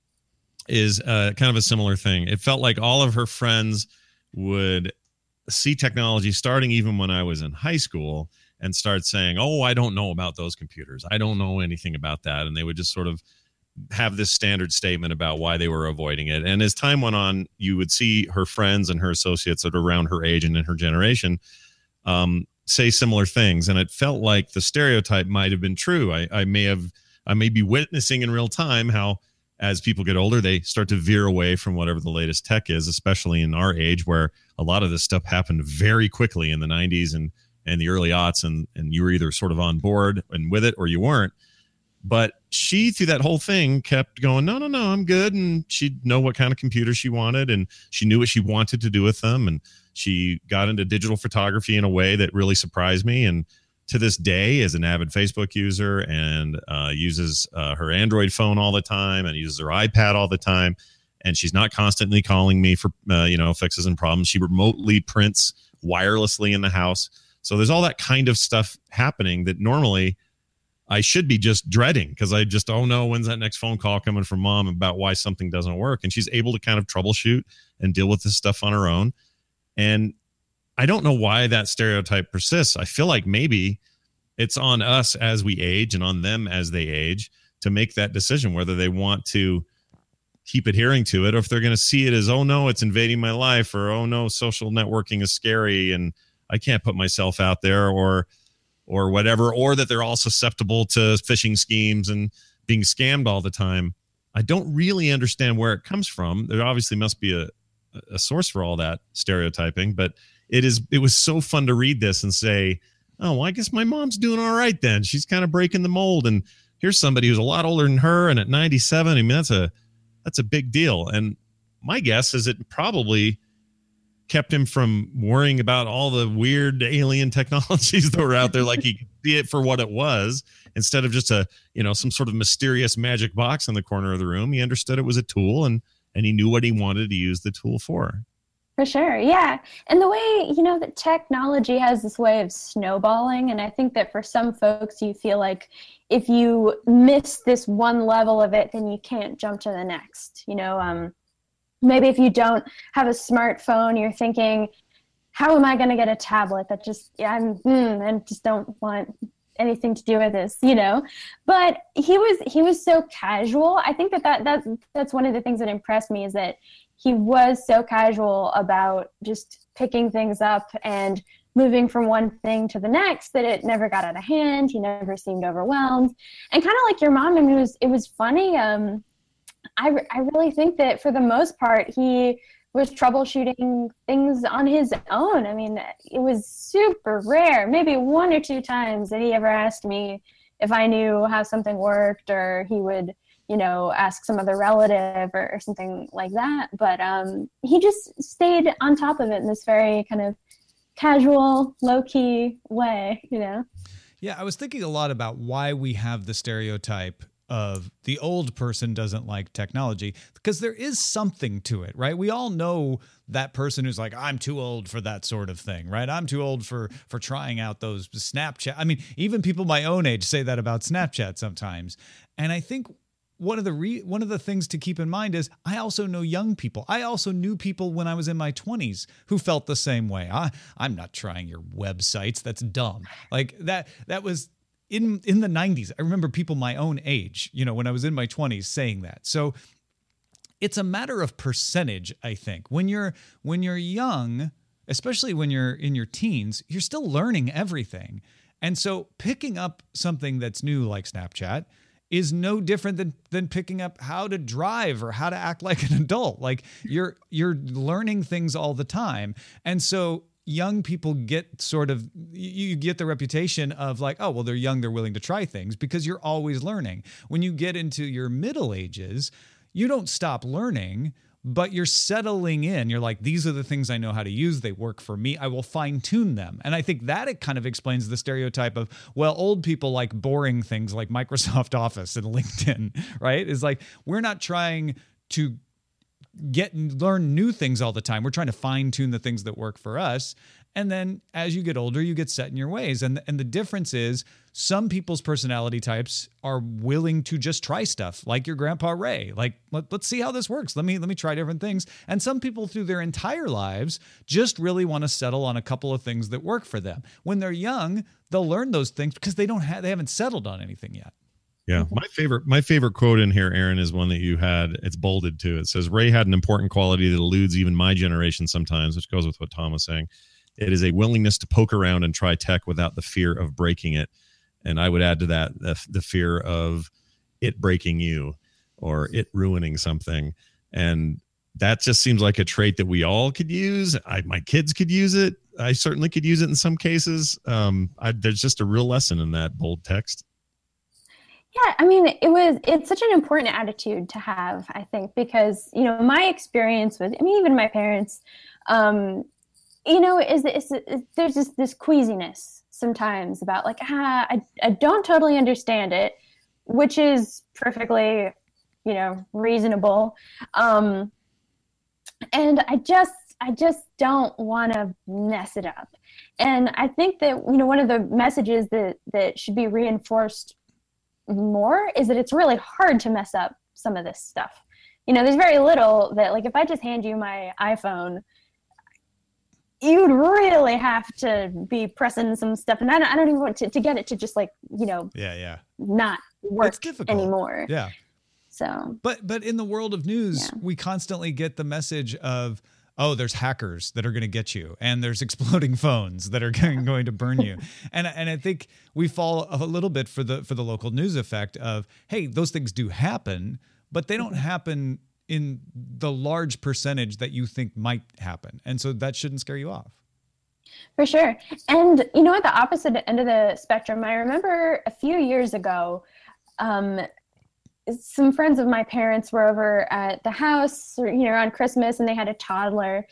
is uh, kind of a similar thing. It felt like all of her friends would see technology starting even when I was in high school and start saying, oh, I don't know about those computers. I don't know anything about that. And they would just sort of have this standard statement about why they were avoiding it. And as time went on, you would see her friends and her associates that are around her age and in her generation um, say similar things. And it felt like the stereotype might have been true. I, I may have, I may be witnessing in real time how as people get older, they start to veer away from whatever the latest tech is, especially in our age where a lot of this stuff happened very quickly in the nineties and, and the early aughts. And, and you were either sort of on board and with it or you weren't. But she, through that whole thing, kept going, no, no, no, I'm good. And she'd know what kind of computer she wanted. And she knew what she wanted to do with them. And she got into digital photography in a way that really surprised me. And to this day is an avid Facebook user and uh, uses uh, her Android phone all the time and uses her iPad all the time. And she's not constantly calling me for, uh, you know, fixes and problems. She remotely prints wirelessly in the house. So there's all that kind of stuff happening that normally I should be just dreading because I just, oh no, when's that next phone call coming from mom about why something doesn't work? And she's able to kind of troubleshoot and deal with this stuff on her own. And I don't know why that stereotype persists. I feel like maybe it's on us as we age and on them as they age to make that decision, whether they want to keep adhering to it or if they're going to see it as, oh no, it's invading my life, or, oh no, social networking is scary and I can't put myself out there, or, or whatever, or that they're all susceptible to phishing schemes and being scammed all the time. I don't really understand where it comes from. There obviously must be a, a source for all that stereotyping, but it is, it was so fun to read this and say, oh, well, I guess my mom's doing all right then. She's kind of breaking the mold. And here's somebody who's a lot older than her. And at ninety-seven, I mean, that's a, that's a big deal. And my guess is it probably kept him from worrying about all the weird alien technologies that were out there. Like he could see it for what it was instead of just a, you know, some sort of mysterious magic box in the corner of the room. He understood it was a tool and, and he knew what he wanted to use the tool for. For sure. Yeah. And the way, you know, that technology has this way of snowballing. And I think that for some folks, you feel like if you miss this one level of it, then you can't jump to the next. You know, um, maybe if you don't have a smartphone, you're thinking, how am I going to get a tablet that just, yeah, I'm, mm, I just don't want anything to do with this, you know? But he was, he was so casual. I think that, that, that that's one of the things that impressed me is that he was so casual about just picking things up and moving from one thing to the next that it never got out of hand. He never seemed overwhelmed. And kind of like your mom, I mean, it was, it was funny. Um, I, I really think that for the most part, he was troubleshooting things on his own. I mean, it was super rare, maybe one or two times that he ever asked me if I knew how something worked, or he would, you know, ask some other relative or, or something like that. But um, he just stayed on top of it in this very kind of casual, low-key way, you know? Yeah, I was thinking a lot about why we have the stereotype of the old person doesn't like technology, because there is something to it, right? We all know that person who's like, I'm too old for that sort of thing, right? I'm too old for for trying out those Snapchat. I mean, even people my own age say that about Snapchat sometimes. And I think one of the re- one of the things to keep in mind is I also know young people. I also knew people when I was in my twenties who felt the same way. I, I'm not trying your websites. That's dumb. Like that, that was in, in the nineties. I remember people my own age, you know, when I was in my twenties saying that. So it's a matter of percentage, I think. When you're, when you're young, especially when you're in your teens, you're still learning everything. And so picking up something that's new like Snapchat is no different than than picking up how to drive or how to act like an adult. Like you're you're learning things all the time. And so young people get sort of, you get the reputation of like, oh, well, they're young, they're willing to try things because you're always learning. When you get into your middle ages, you don't stop learning, but you're settling in. You're like, these are the things I know how to use. They work for me. I will fine tune them. And I think that it kind of explains the stereotype of, well, old people like boring things like Microsoft Office and LinkedIn, right? It's like, we're not trying to get and learn new things all the time. We're trying to fine tune the things that work for us. And then as you get older, you get set in your ways. And, and the difference is some people's personality types are willing to just try stuff like your grandpa Ray. Like, let, let's see how this works. Let me, let me try different things. And some people through their entire lives just really want to settle on a couple of things that work for them. When they're young, they'll learn those things because they don't have, they haven't settled on anything yet. Yeah. My favorite, my favorite quote in here, Aaron, is one that you had. It's bolded too. It says, Ray had an important quality that eludes even my generation sometimes, which goes with what Tom was saying. It is a willingness to poke around and try tech without the fear of breaking it. And I would add to that the, the fear of it breaking you or it ruining something. And that just seems like a trait that we all could use. I, my kids could use it. I certainly could use it in some cases. Um, I, there's just a real lesson in that bold text. Yeah, I mean, it was, it's such an important attitude to have, I think, because, you know, my experience with, I mean, even my parents, um, you know, is, is, is there's this, this queasiness sometimes about like, ah, I, I don't totally understand it, which is perfectly, you know, reasonable. Um, and I just, I just don't want to mess it up. And I think that, you know, one of the messages that, that should be reinforced more is that it's really hard to mess up some of this stuff. You know, there's very little that, like, if I just hand you my iPhone, you'd really have to be pressing some stuff. And I don't, I don't even want to, to get it to just, like, you know, yeah, yeah, not work it's difficult anymore. Yeah. So, but, but in the world of news, yeah. we constantly get the message of, oh, there's hackers that are going to get you, and there's exploding phones that are going, going to burn you. And and I think we fall a little bit for the for the local news effect of, hey, those things do happen, but they don't happen in the large percentage that you think might happen. And so that shouldn't scare you off. For sure. And, you know, at the opposite end of the spectrum, I remember a few years ago, um, some friends of my parents were over at the house, you know, around Christmas, and they had a toddler.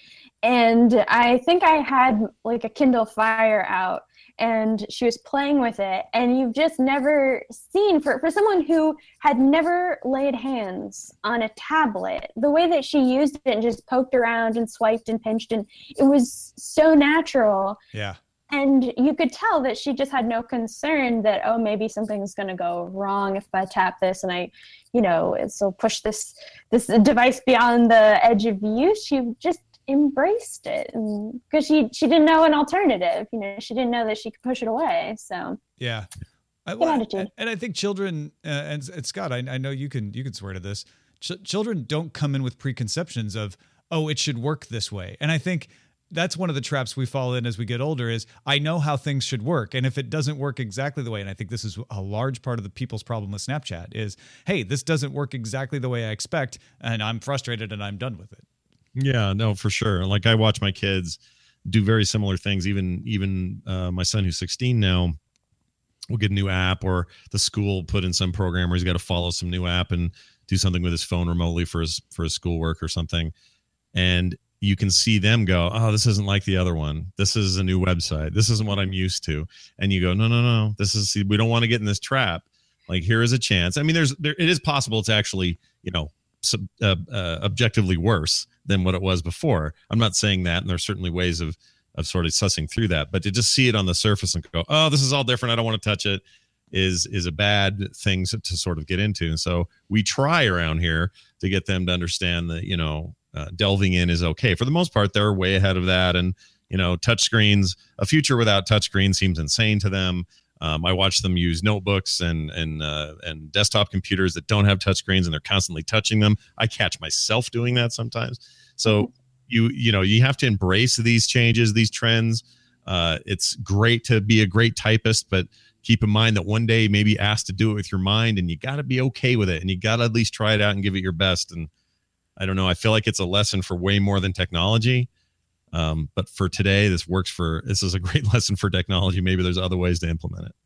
And I think I had like a Kindle Fire out, and she was playing with it. And you've just never seen, for, for someone who had never laid hands on a tablet, the way that she used it and just poked around and swiped and pinched, and it was so natural. Yeah. And you could tell that she just had no concern that, oh, maybe something's going to go wrong if I tap this and I, you know, so push this this device beyond the edge of use. She just embraced it because she, she didn't know an alternative. You know, she didn't know that she could push it away. So yeah. I, good well, attitude. And I think children, uh, and, and Scott, I, I know you can you can swear to this, Ch- children don't come in with preconceptions of, oh, it should work this way. And I think that's one of the traps we fall in as we get older is I know how things should work. And if it doesn't work exactly the way, and I think this is a large part of the people's problem with Snapchat is, hey, this doesn't work exactly the way I expect, and I'm frustrated and I'm done with it. Yeah, no, for sure. Like I watch my kids do very similar things. Even, even uh, my son who's sixteen now will get a new app, or the school put in some program where he's got to follow some new app and do something with his phone remotely for his, for his schoolwork or something. And you can see them go, oh, this isn't like the other one. This is a new website. This isn't what I'm used to. And you go, no, no, no. This is, we don't want to get in this trap. Like, here is a chance. I mean, there's, there, it is possible it's actually, you know, sub, uh, uh, objectively worse than what it was before. I'm not saying that. And there's certainly ways of, of sort of sussing through that, but to just see it on the surface and go, oh, this is all different, I don't want to touch it, is, is a bad thing to, to sort of get into. And so we try around here to get them to understand that, you know, Uh, delving in is okay. For the most part, they're way ahead of that. And, you know, touchscreens, a future without touchscreen seems insane to them. Um, I watch them use notebooks and and uh, and desktop computers that don't have touchscreens, and they're constantly touching them. I catch myself doing that sometimes. So you you know, you have to embrace these changes, these trends. Uh, it's great to be a great typist, but keep in mind that one day you may be asked to do it with your mind, and you got to be okay with it, and you got to at least try it out and give it your best. And I don't know. I feel like it's a lesson for way more than technology. Um, but for today, this works for, this is a great lesson for technology. Maybe there's other ways to implement it.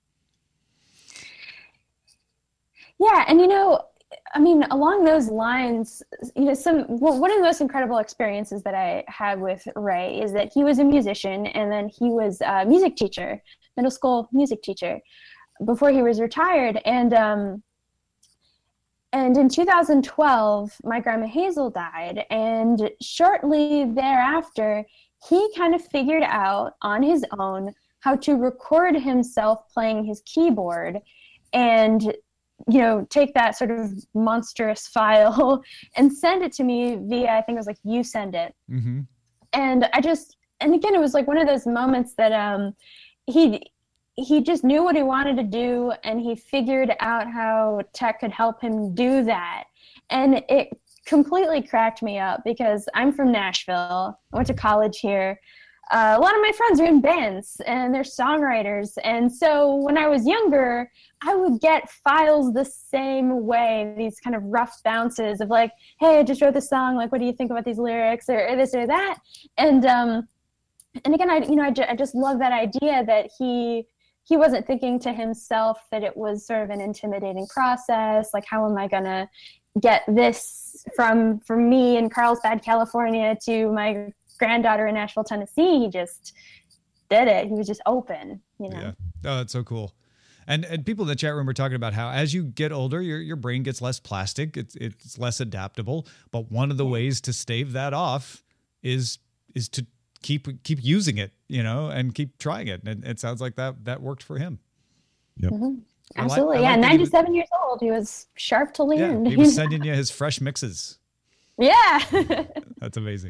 Yeah. And, you know, I mean, along those lines, you know, some, well, one of the most incredible experiences that I had with Ray is that he was a musician, and then he was a music teacher, middle school music teacher, before he was retired. And, um, And in two thousand twelve, my grandma Hazel died, and shortly thereafter, he kind of figured out on his own how to record himself playing his keyboard and, you know, take that sort of monstrous file and send it to me via, I think it was like You Send It. Mm-hmm. And I just, and again, it was like one of those moments that um, he... he just knew what he wanted to do, and he figured out how tech could help him do that. And it completely cracked me up because I'm from Nashville. I went to college here. Uh, a lot of my friends are in bands, and they're songwriters. And so when I was younger, I would get files the same way, these kind of rough bounces of like, hey, I just wrote this song. Like, what do you think about these lyrics, or, or this or that? And, um, and again, I, you know, I, ju- I just love that idea that he, he wasn't thinking to himself that it was sort of an intimidating process. Like, how am I going to get this from, from me in Carlsbad, California to my granddaughter in Nashville, Tennessee? He just, did it. He was just open, you know? Yeah. Oh, that's so cool. And and people in the chat room were talking about how as you get older, your your brain gets less plastic. It's it's less adaptable. But one of the ways to stave that off is is to keep keep using it, you know, and keep trying it. And it sounds like that that worked for him. Yep. Mm-hmm. I Absolutely. like, I yeah. like that he ninety-seven was- years old. He was sharp till the Yeah, end. he was sending you his fresh mixes. Yeah. That's amazing.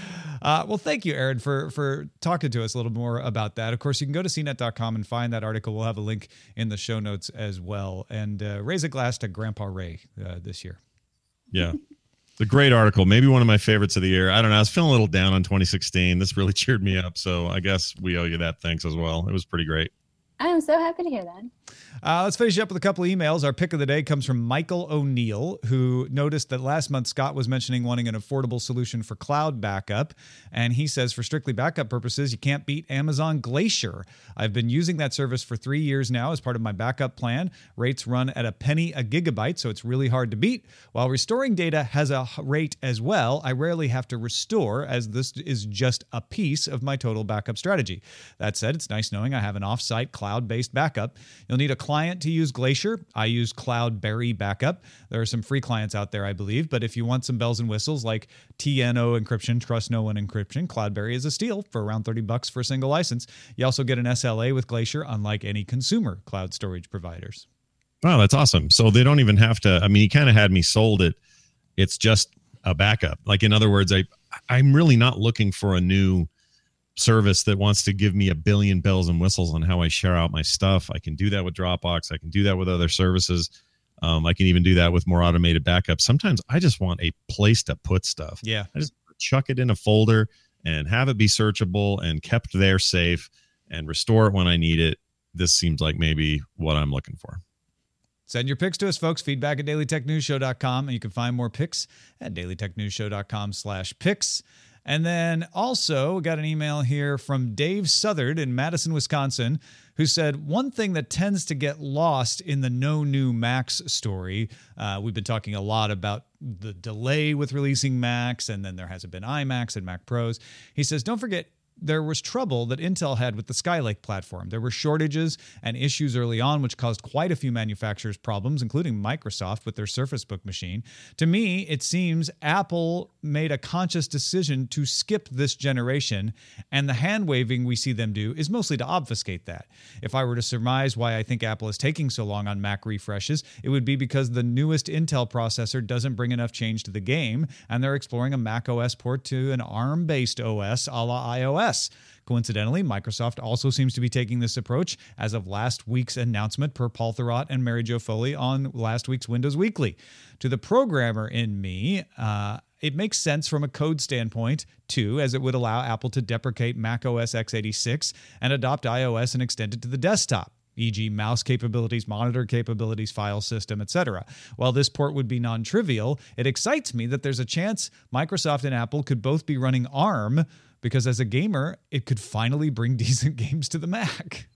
Uh, well, thank you, Aaron, for for talking to us a little more about that. Of course, you can go to C net dot com and find that article. We'll have a link in the show notes as well. And uh, raise a glass to Grandpa Ray uh, this year. Yeah. It's a great article. Maybe one of my favorites of the year. I don't know. I was feeling a little down on twenty sixteen. This really cheered me up. So I guess we owe you that thanks as well. It was pretty great. I am so happy to hear that. Uh, let's finish up with a couple of emails. Our pick of the day comes from Michael O'Neill, who noticed that last month Scott was mentioning wanting an affordable solution for cloud backup. And he says, for strictly backup purposes, you can't beat Amazon Glacier. I've been using that service for three years now as part of my backup plan. Rates run at a penny a gigabyte, so it's really hard to beat. While restoring data has a rate as well, I rarely have to restore, as this is just a piece of my total backup strategy. That said, it's nice knowing I have an off-site cloud-based backup. You'll need a client to use Glacier. I use Cloudberry Backup. There are some free clients out there, I believe, but if you want some bells and whistles like T N O encryption, trust no one encryption, Cloudberry is a steal for around thirty bucks for a single license. You also get an S L A with Glacier, unlike any consumer cloud storage providers. Wow, that's awesome. So they don't even have to, I mean, he kind of had me sold it. It's just a backup. Like, in other words, I, I'm really not looking for a new service that wants to give me a billion bells and whistles on how I share out my stuff. I can do that with Dropbox. I can do that with other services. Um, I can even do that with more automated backups. Sometimes I just want a place to put stuff. Yeah. I just chuck it in a folder and have it be searchable and kept there safe and restore it when I need it. This seems like maybe what I'm looking for. Send your picks to us, folks. Feedback at daily tech news show dot com. And you can find more picks at daily tech news show dot com slash picks. And then also, we got an email here from Dave Southard in Madison, Wisconsin, who said, one thing that tends to get lost in the no new Macs story, uh, we've been talking a lot about the delay with releasing Macs, and then there hasn't been iMacs and Mac Pros. He says, don't forget, there was trouble that Intel had with the Skylake platform. There were shortages and issues early on, which caused quite a few manufacturers problems, including Microsoft with their Surface Book machine. To me, it seems Apple made a conscious decision to skip this generation, and the hand-waving we see them do is mostly to obfuscate that. If I were to surmise why I think Apple is taking so long on Mac refreshes, it would be because the newest Intel processor doesn't bring enough change to the game, and they're exploring a Mac O S port to an ARM-based O S a la iOS. Coincidentally, Microsoft also seems to be taking this approach as of last week's announcement per Paul Thurrott and Mary Jo Foley on last week's Windows Weekly. To the programmer in me, uh, it makes sense from a code standpoint, too, as it would allow Apple to deprecate Mac O S x eighty-six and adopt iOS and extend it to the desktop, for example mouse capabilities, monitor capabilities, file system, et cetera. While this port would be non-trivial, it excites me that there's a chance Microsoft and Apple could both be running ARM, because as a gamer, it could finally bring decent games to the Mac.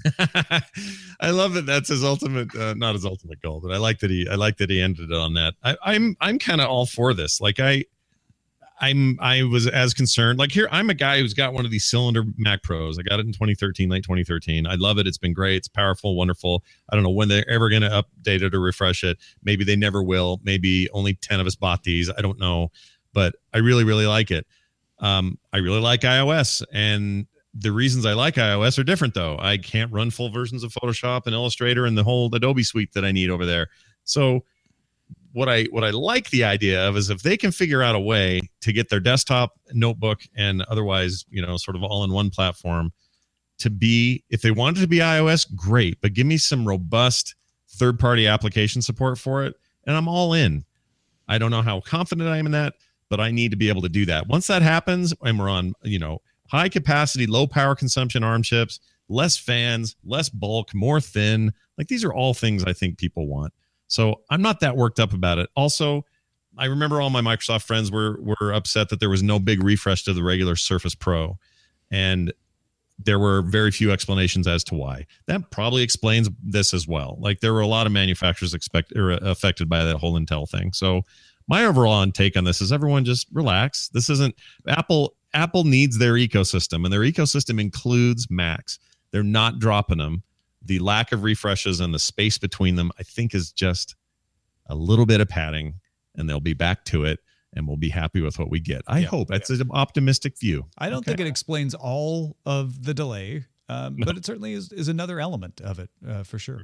I love that. That's his ultimate, uh, not his ultimate goal, but I like that he, I like that he ended it on that. I, I'm, I'm kind of all for this. Like I, I'm, I was as concerned. Like here, I'm a guy who's got one of these cylinder Mac Pros. I got it in twenty thirteen, late twenty thirteen. I love it. It's been great. It's powerful, wonderful. I don't know when they're ever going to update it or refresh it. Maybe they never will. Maybe only ten of us bought these. I don't know, but I really, really like it. Um, I really like iOS, and the reasons I like iOS are different, though. I can't run full versions of Photoshop and Illustrator and the whole Adobe suite that I need over there. So what I what I like the idea of is if they can figure out a way to get their desktop, notebook, and otherwise, you know, sort of all-in-one platform to be, if they want it to be iOS, great, but give me some robust third-party application support for it, and I'm all in. I don't know how confident I am in that, but I need to be able to do that. Once that happens, and we're on, you know, high capacity, low power consumption ARM chips, less fans, less bulk, more thin. Like these are all things I think people want. So I'm not that worked up about it. Also, I remember all my Microsoft friends were were upset that there was no big refresh to the regular Surface Pro. And there were very few explanations as to why. That probably explains this as well. Like there were a lot of manufacturers expect or affected by that whole Intel thing. So my overall take on this is everyone just relax. This isn't Apple. Apple needs their ecosystem, and their ecosystem includes Macs. They're not dropping them. The lack of refreshes and the space between them, I think, is just a little bit of padding, and they'll be back to it, and we'll be happy with what we get. I Yeah, hope. That's an optimistic view. I don't Okay. think it explains all of the delay, um, No. but it certainly is, is another element of it uh, for sure.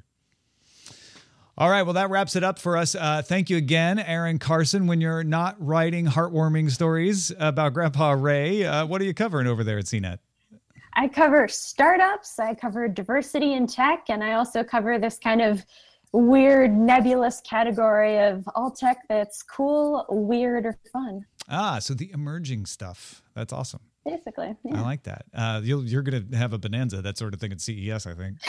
All right, well, that wraps it up for us. Uh, thank you again, Aaron Carson. When you're not writing heartwarming stories about Grandpa Ray, uh, what are you covering over there at C net? I cover startups, I cover diversity in tech, and I also cover this kind of weird, nebulous category of all tech that's cool, weird, or fun. Ah, so the emerging stuff. That's awesome. Basically, I yeah. like that. Uh, you'll, you're going to have a bonanza, that sort of thing at C E S, I think.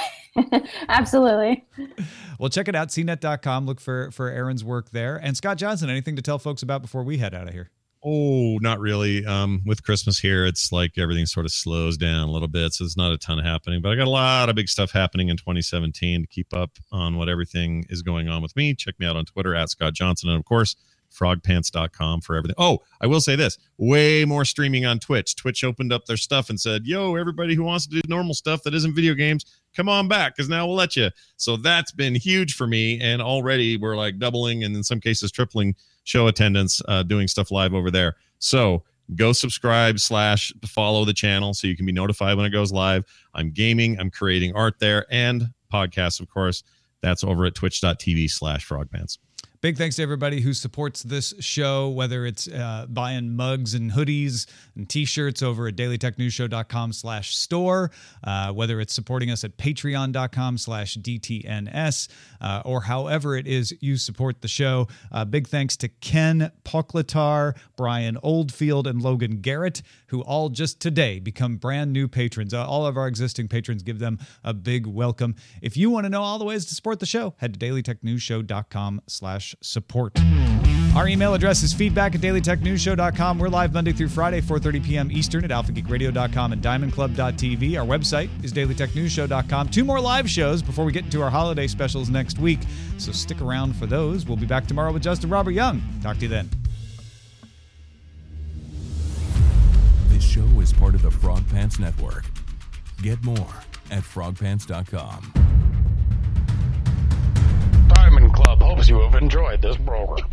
Absolutely. Well, check it out, c net dot com. Look for, for Aaron's work there. And Scott Johnson, anything to tell folks about before we head out of here? Oh, not really. Um, with Christmas here, it's like everything sort of slows down a little bit, so there's not a ton happening. But I got a lot of big stuff happening in twenty seventeen to keep up on what everything is going on with me. Check me out on Twitter at Scott Johnson, and of course, frog pants dot com for everything. Oh, I will say this: way more streaming on Twitch. Twitch opened up their stuff and said, "Yo, everybody who wants to do normal stuff that isn't video games, come on back, because now we'll let you." So that's been huge for me, and already we're like doubling and in some cases tripling show attendance uh, doing stuff live over there. So go subscribe slash follow the channel so you can be notified when it goes live. I'm gaming, I'm creating art there, and podcasts, of course. That's over at twitch dot t v slash frogpants. Big thanks to everybody who supports this show, whether it's uh, buying mugs and hoodies and T-shirts over at daily tech news show dot com slash store, uh, whether it's supporting us at patreon dot com slash D T N S, uh, or however it is you support the show. Uh, big thanks to Ken Pokletar, Brian Oldfield, and Logan Garrett, who all just today become brand new patrons. Uh, all of our existing patrons, give them a big welcome. If you want to know all the ways to support the show, head to daily tech news show dot com slash support. Our email address is feedback at daily tech news show dot com. We're live Monday through Friday, four thirty p.m. Eastern at alpha geek radio dot com and diamond club dot t v. Our website is daily tech news show dot com. Two more live shows before we get into our holiday specials next week, so stick around for those. We'll be back tomorrow with Justin Robert Young. Talk to you then. This show is part of the Frog Pants Network. Get more at frog pants dot com. Diamond Club hopes you have enjoyed this program.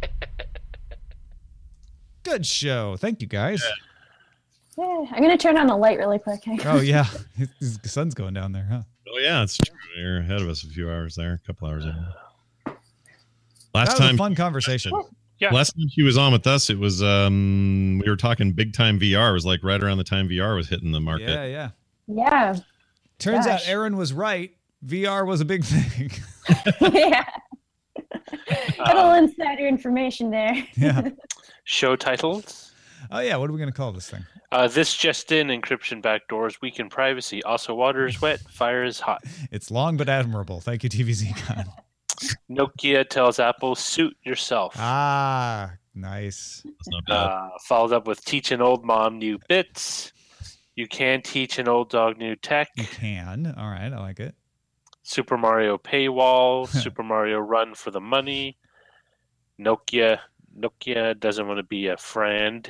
Good show. Thank you, guys. Yeah, I'm going to turn on the light really quick. Oh, yeah. The sun's going down there, huh? Oh, yeah, it's true. You're ahead of us a few hours there, a couple hours in. Last That was time, a fun conversation. Yeah. last time she was on with us, it was um we were talking big time V R. It was like right around the time V R was hitting the market. Yeah, yeah. Yeah. Turns Gosh. out Aaron was right. V R was a big thing. Yeah. Little insider information there. Yeah. Show titles. Oh, yeah. What are we going to call this thing? Uh, this just in: encryption backdoors weaken privacy. Also, water is wet, fire is hot. It's long but admirable. Thank you, T V Z Con. Nokia tells Apple, "Suit yourself." Ah, nice. That's not bad. Uh, followed up with "Teach an old mom new bits." You can teach an old dog new tech. You can. All right. I like it. Super Mario paywall. Super Mario Run for the money. Nokia. Nokia doesn't want to be a friend.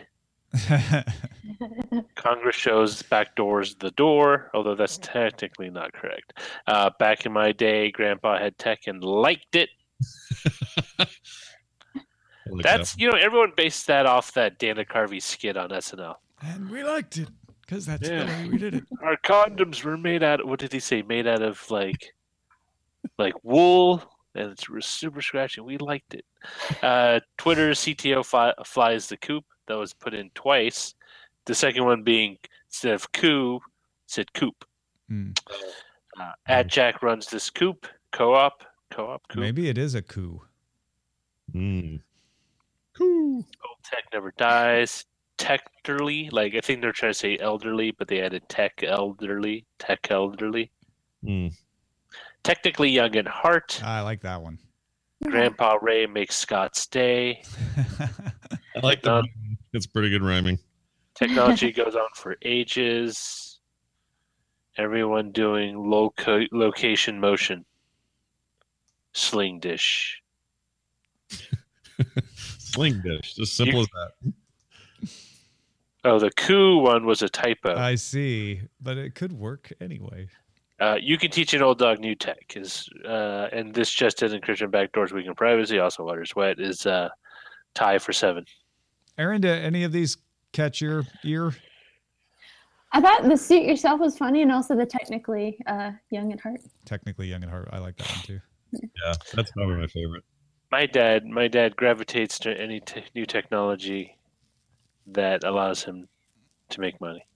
Congress shows backdoors the door, although that's technically not correct. Uh, back in my day, Grandpa had tech and liked it. I like That's that. you know everyone based that off that Dana Carvey skit on S N L. And we liked it because that's Yeah. the way we did it. Our condoms were made out. Of, what did he say? Made out of like, like wool, and it's super scratchy. We liked it. Uh, Twitter's C T O fi- flies the coop. That was put in twice. The second one being instead of coup, said coop. Hmm. Uh, at Jack runs this coop co-op. Co-op coop. Maybe it is a coup. Mm. Old tech never dies. Techterly, like I think they're trying to say elderly, but they added tech elderly. Tech elderly. Mm. Technically young in heart. I like that one. Grandpa Ray makes Scott's day. I like that. Um, It's pretty good rhyming. Technology goes on for ages. Everyone doing loco- location motion. Sling dish. Sling dish. Just simple You- as that. Oh, the coup one was a typo. I see, but it could work anyway. Uh, you can teach an old dog new tech. Is uh, and this just in encryption backdoors, weaken privacy. Also, water's wet is uh, tie for seven. Aaron, do any of these catch your ear? I thought the suit yourself was funny, and also the technically uh, young at heart. Technically young at heart. I like that one too. Yeah, that's probably my favorite. My dad, my dad gravitates to any t- new technology that allows him to make money.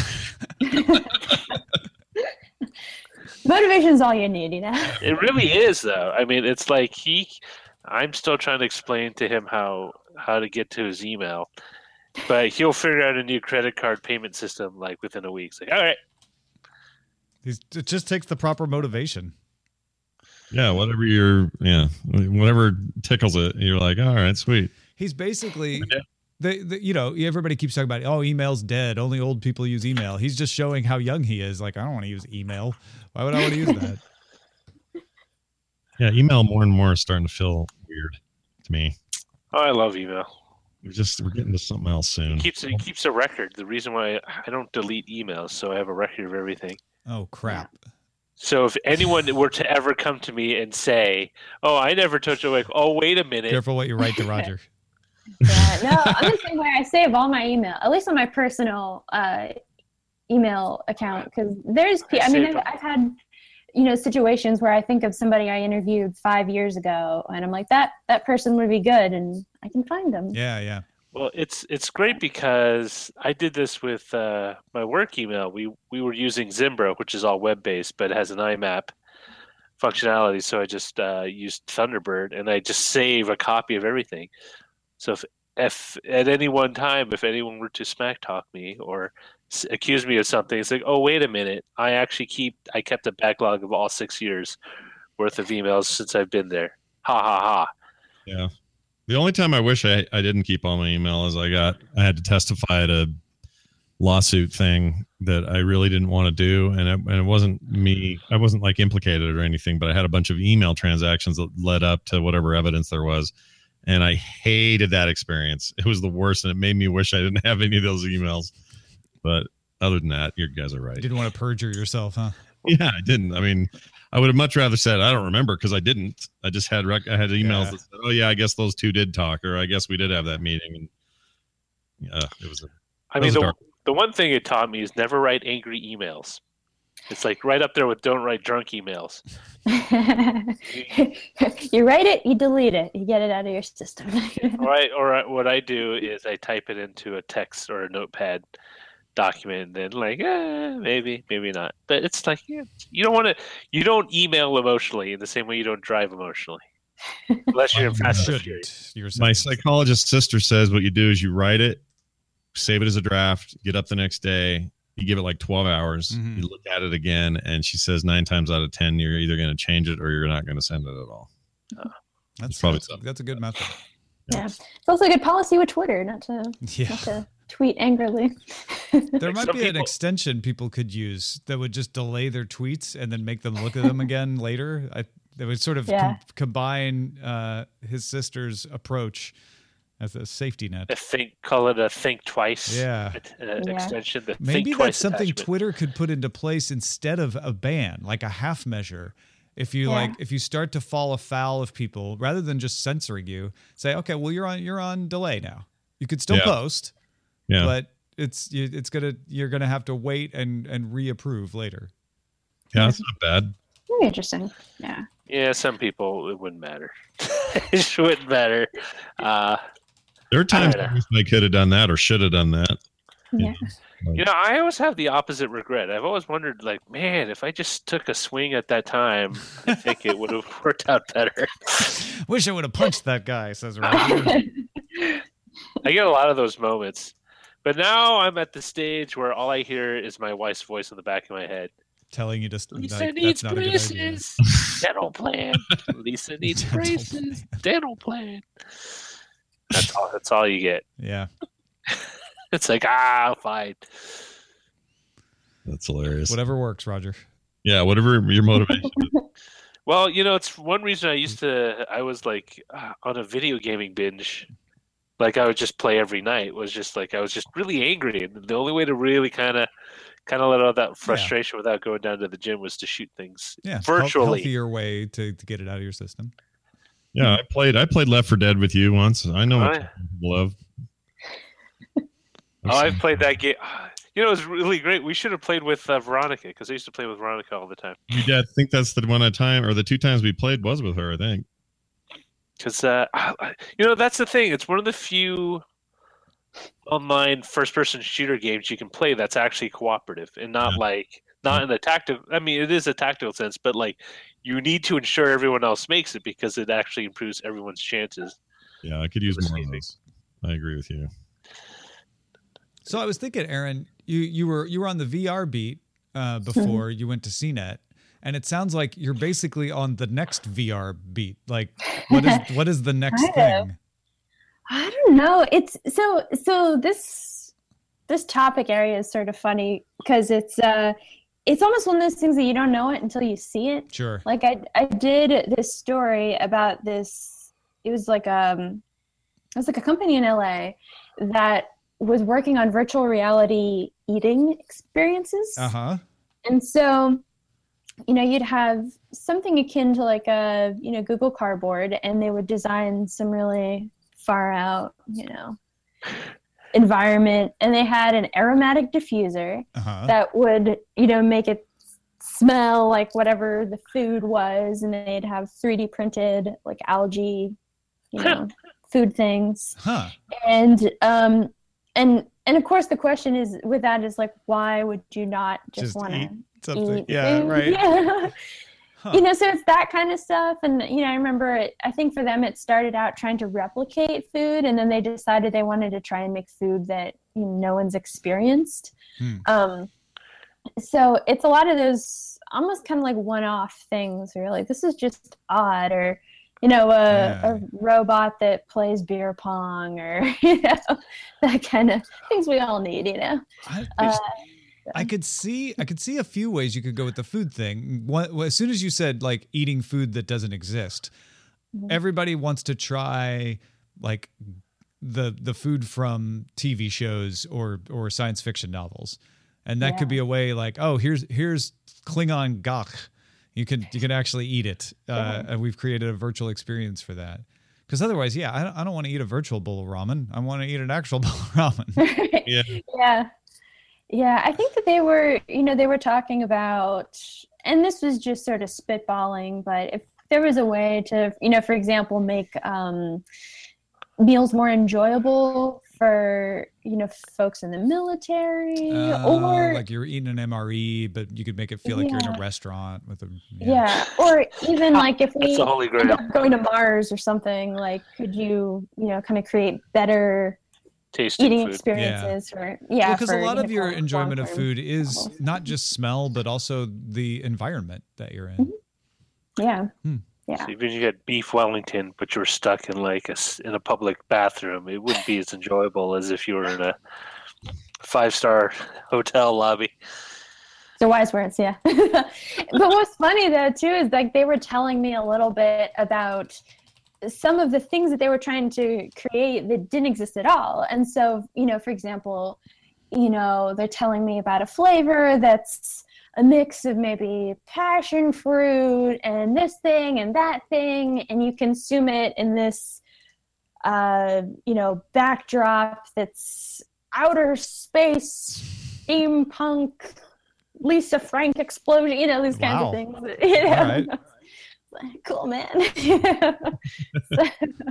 Motivation is all you need, you know. It really is, though. I mean, it's like he. I'm still trying to explain to him how how to get to his email, but he'll figure out a new credit card payment system like within a week. It's like, all right. He's, it just takes the proper motivation. Yeah, whatever you're, yeah, whatever tickles it, you're like, all right, sweet. He's basically, the, the you know, everybody keeps talking about, oh, email's dead. Only old people use email. He's just showing how young he is. Like, I don't want to use email. Why would I want to use that? Yeah, email more and more is starting to feel weird to me. Oh, I love email. We're just we're getting to something else soon. It keeps it keeps a record. The reason why I don't delete emails, so I have a record of everything. Oh crap! So if anyone were to ever come to me and say, "Oh, I never touched it," like, "Oh, wait a minute." Careful what you write to Roger. Yeah, no, I'm the same way. I save all my email, at least on my personal uh, email account, because there's. I, I mean, I've, I've had. you know, situations where I think of somebody I interviewed five years ago, and I'm like, that that person would be good, and I can find them. Yeah, yeah. Well, it's it's great because I did this with uh, my work email. We we were using Zimbro, which is all web based, but it has an I MAP functionality. So I just uh, used Thunderbird, and I just save a copy of everything. So if if at any one time, if anyone were to smack talk me or accuse me of something, it's like, oh, wait a minute, I actually keep I kept a backlog of all six years worth of emails since I've been there. Ha ha ha. Yeah. The only time I wish I, I didn't keep all my email is I got I had to testify at a lawsuit thing that I really didn't want to do, and it, and it wasn't me. I wasn't like implicated or anything, but I had a bunch of email transactions that led up to whatever evidence there was, and I hated that experience. It was the worst, and it made me wish I didn't have any of those emails. But other than that, you guys are right. You didn't want to perjure yourself, huh? Yeah, I didn't. I mean, I would have much rather said I don't remember because I didn't. I just had rec- I had emails Yeah. that said, "Oh yeah, I guess those two did talk," or "I guess we did have that meeting." And yeah, it was. A, I that mean, was a the, dark- the one thing it taught me is never write angry emails. It's like right up there with don't write drunk emails. You write it, you delete it, you get it out of your system. Right, or I- what I do is I type it into a text or a notepad document, and then like, eh, maybe, maybe not. But it's like, yeah, you don't want to. You don't email emotionally in the same way you don't drive emotionally, unless you're in Fast and Furious. You're My saying. psychologist sister says what you do is you write it, save it as a draft, get up the next day, you give it like twelve hours, Mhm. you look at it again, and she says nine times out of ten you're either going to change it or you're not going to send it at all. That's probably that's, something. that's a good method. Yeah, it's also a good policy with Twitter, not to Yeah. not to tweet angrily. There Like might some be an people- extension people could use that would just delay their tweets and then make them look at them again later. I, that would sort of Yeah. com- combine uh, his sister's approach as a safety net. A think, call it a think twice. Yeah. uh, Yeah. extension. The Maybe think that's twice something attachment. Twitter could put into place instead of a ban, like a half measure. If you Yeah. like, if you start to fall afoul of people, rather than just censoring you, say, okay, well, you're on you're on delay now. You could still Yeah. post, Yeah. but it's you- it's gonna you're gonna have to wait and and reapprove later. Yeah, that's not bad. Very interesting. Yeah. Yeah, some people it wouldn't matter. It wouldn't matter. Uh, There are times I I don't know. wish I could have done that or should have done that. Yeah. You know, I always have the opposite regret. I've always wondered, like, man, if I just took a swing at that time, I think it would have worked out better. Wish I would have punched that guy, says Roger. I get a lot of those moments. But now I'm at the stage where all I hear is my wife's voice in the back of my head. Telling you to st- Lisa like, needs that's not a good idea. braces. Dental plan. Lisa needs Dental braces. Dental plan. That's all. That's all you get. Yeah. It's like, ah, fine. That's hilarious. Whatever works, Roger. Yeah, whatever your motivation. is. Well, you know, it's one reason I used to. I was like uh, on a video gaming binge like I would just play every night. Was just like I was just really angry, and the only way to really kind of kind of let out that frustration yeah. without going down to the gym was to shoot things yeah, virtually. Healthier way to, to get it out of your system. Yeah, I played I played Left four Dead with you once. I know what you love. Oh, I've played that game. You know, it was really great. We should have played with uh, Veronica because I used to play with Veronica all the time. Yeah, I think that's the one time or the two times we played was with her, I think. Because, uh, you know, that's the thing. It's one of the few online first-person shooter games you can play that's actually cooperative and not yeah. like, not yeah. in the tactical. I mean, it is a tactical sense, but like you need to ensure everyone else makes it because it actually improves everyone's chances. Yeah, I could use more of those. I agree with you. So I was thinking, Aaron, you, you were you were on the V R beat uh, before you went to C net, and it sounds like you're basically on the next V R beat. Like, what is what is the next I thing? I don't know. It's so so this this topic area is sort of funny because it's uh it's almost one of those things that you don't know it until you see it. Sure. Like I I did this story about this. It was like um it was like a company in L A that was working on virtual reality eating experiences. Uh-huh. And so, you know, you'd have something akin to like a, you know, Google Cardboard, and they would design some really far out, you know, environment. And they had an aromatic diffuser uh-huh. that would, you know, make it smell like whatever the food was. And they'd have three D printed like algae, you know, food things. Huh. And, um, And and of course the question is with that is like, why would you not just, just want to eat something? Eat yeah, food? right. Yeah. Huh. You know, so it's that kind of stuff. And you know, I remember it, I think for them it started out trying to replicate food, and then they decided they wanted to try and make food that you know, no one's experienced. Hmm. Um, so it's a lot of those almost kind of like one-off things where you're like, this is just odd, or you know, a, yeah. a robot that plays beer pong, or, you know, that kind of things we all need, you know. I, uh, I could see, I could see a few ways you could go with the food thing. One, as soon as you said like eating food that doesn't exist, mm-hmm. everybody wants to try like the the food from T V shows or or science fiction novels, and that yeah. could be a way like, oh, here's here's Klingon gach. You can you can actually eat it, uh, yeah. and we've created a virtual experience for that. Because otherwise, yeah, I don't, I don't want to eat a virtual bowl of ramen. I want to eat an actual bowl of ramen. yeah, yeah, yeah. I think that they were, you know, they were talking about, and this was just sort of spitballing, but if there was a way to, you know, for example, make um, meals more enjoyable for, you know, folks in the military, uh, or like you're eating an M R E, but you could make it feel like yeah. you're in a restaurant with a yeah, yeah. Or even like if we end up going to Mars or something, like could you, you know, kind of create better tasting eating food. experiences yeah. for yeah, because well, a lot you of know, your enjoyment of food is levels. not just smell, but also the environment that you're in. Mm-hmm. Yeah. Hmm. Yeah. So even if you had beef Wellington, but you were stuck in like a, in a public bathroom, it wouldn't be as enjoyable as if you were in a five-star hotel lobby. So wise words, yeah. But what's funny though too is like they were telling me a little bit about some of the things that they were trying to create that didn't exist at all. And so, you know, for example, you know, they're telling me about a flavor that's a mix of maybe passion fruit and this thing and that thing, and you consume it in this, uh, you know, backdrop that's outer space, steampunk, Lisa Frank explosion, you know, these kinds wow. of things. You know? All right. Cool, man. so,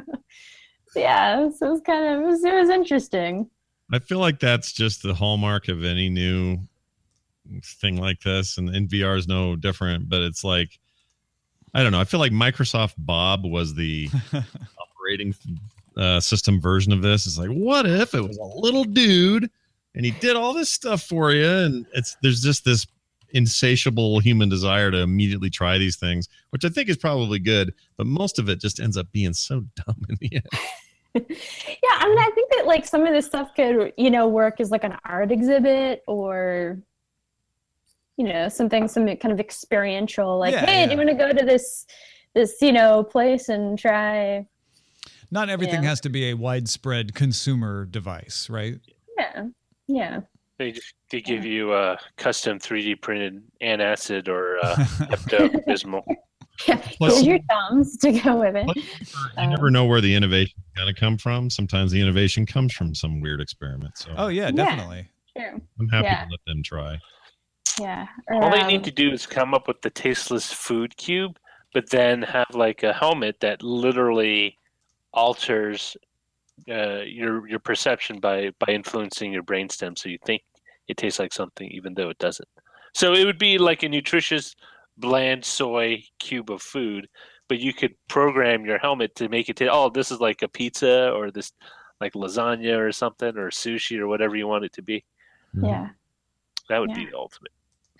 yeah, so it was kind of, it was, it was interesting. I feel like that's just the hallmark of any new thing like this, and, and V R is no different, but it's like, I don't know, I feel like Microsoft Bob was the operating uh, system version of this. It's like, what if it was a little dude and he did all this stuff for you, and it's there's just this insatiable human desire to immediately try these things, which I think is probably good, but most of it just ends up being so dumb in the end. Yeah, I mean, I think that like some of this stuff could, you know, work as like an art exhibit, or you know, something, some kind of experiential, like, yeah, hey, yeah. do you want to go to this, this, you know, place and try? not everything Yeah. has to be a widespread consumer device, right? Yeah. Yeah. They just they give you a custom three D printed antacid or uh, Pepto Bismol. Yeah. Plus- Here's your thumbs to go with it. You never know where the innovation is going to come from. Sometimes the innovation comes from some weird experiment. So Oh yeah, Yeah. definitely. True. I'm happy Yeah. to let them try. Yeah. All they Um, need to do is come up with the tasteless food cube, but then have like a helmet that literally alters uh, your your perception by by influencing your brainstem, so you think it tastes like something even though it doesn't. So it would be like a nutritious, bland soy cube of food, but you could program your helmet to make it taste. Oh, this is like a pizza, or this like lasagna or something, or sushi or whatever you want it to be. Yeah. That would Yeah. be the ultimate.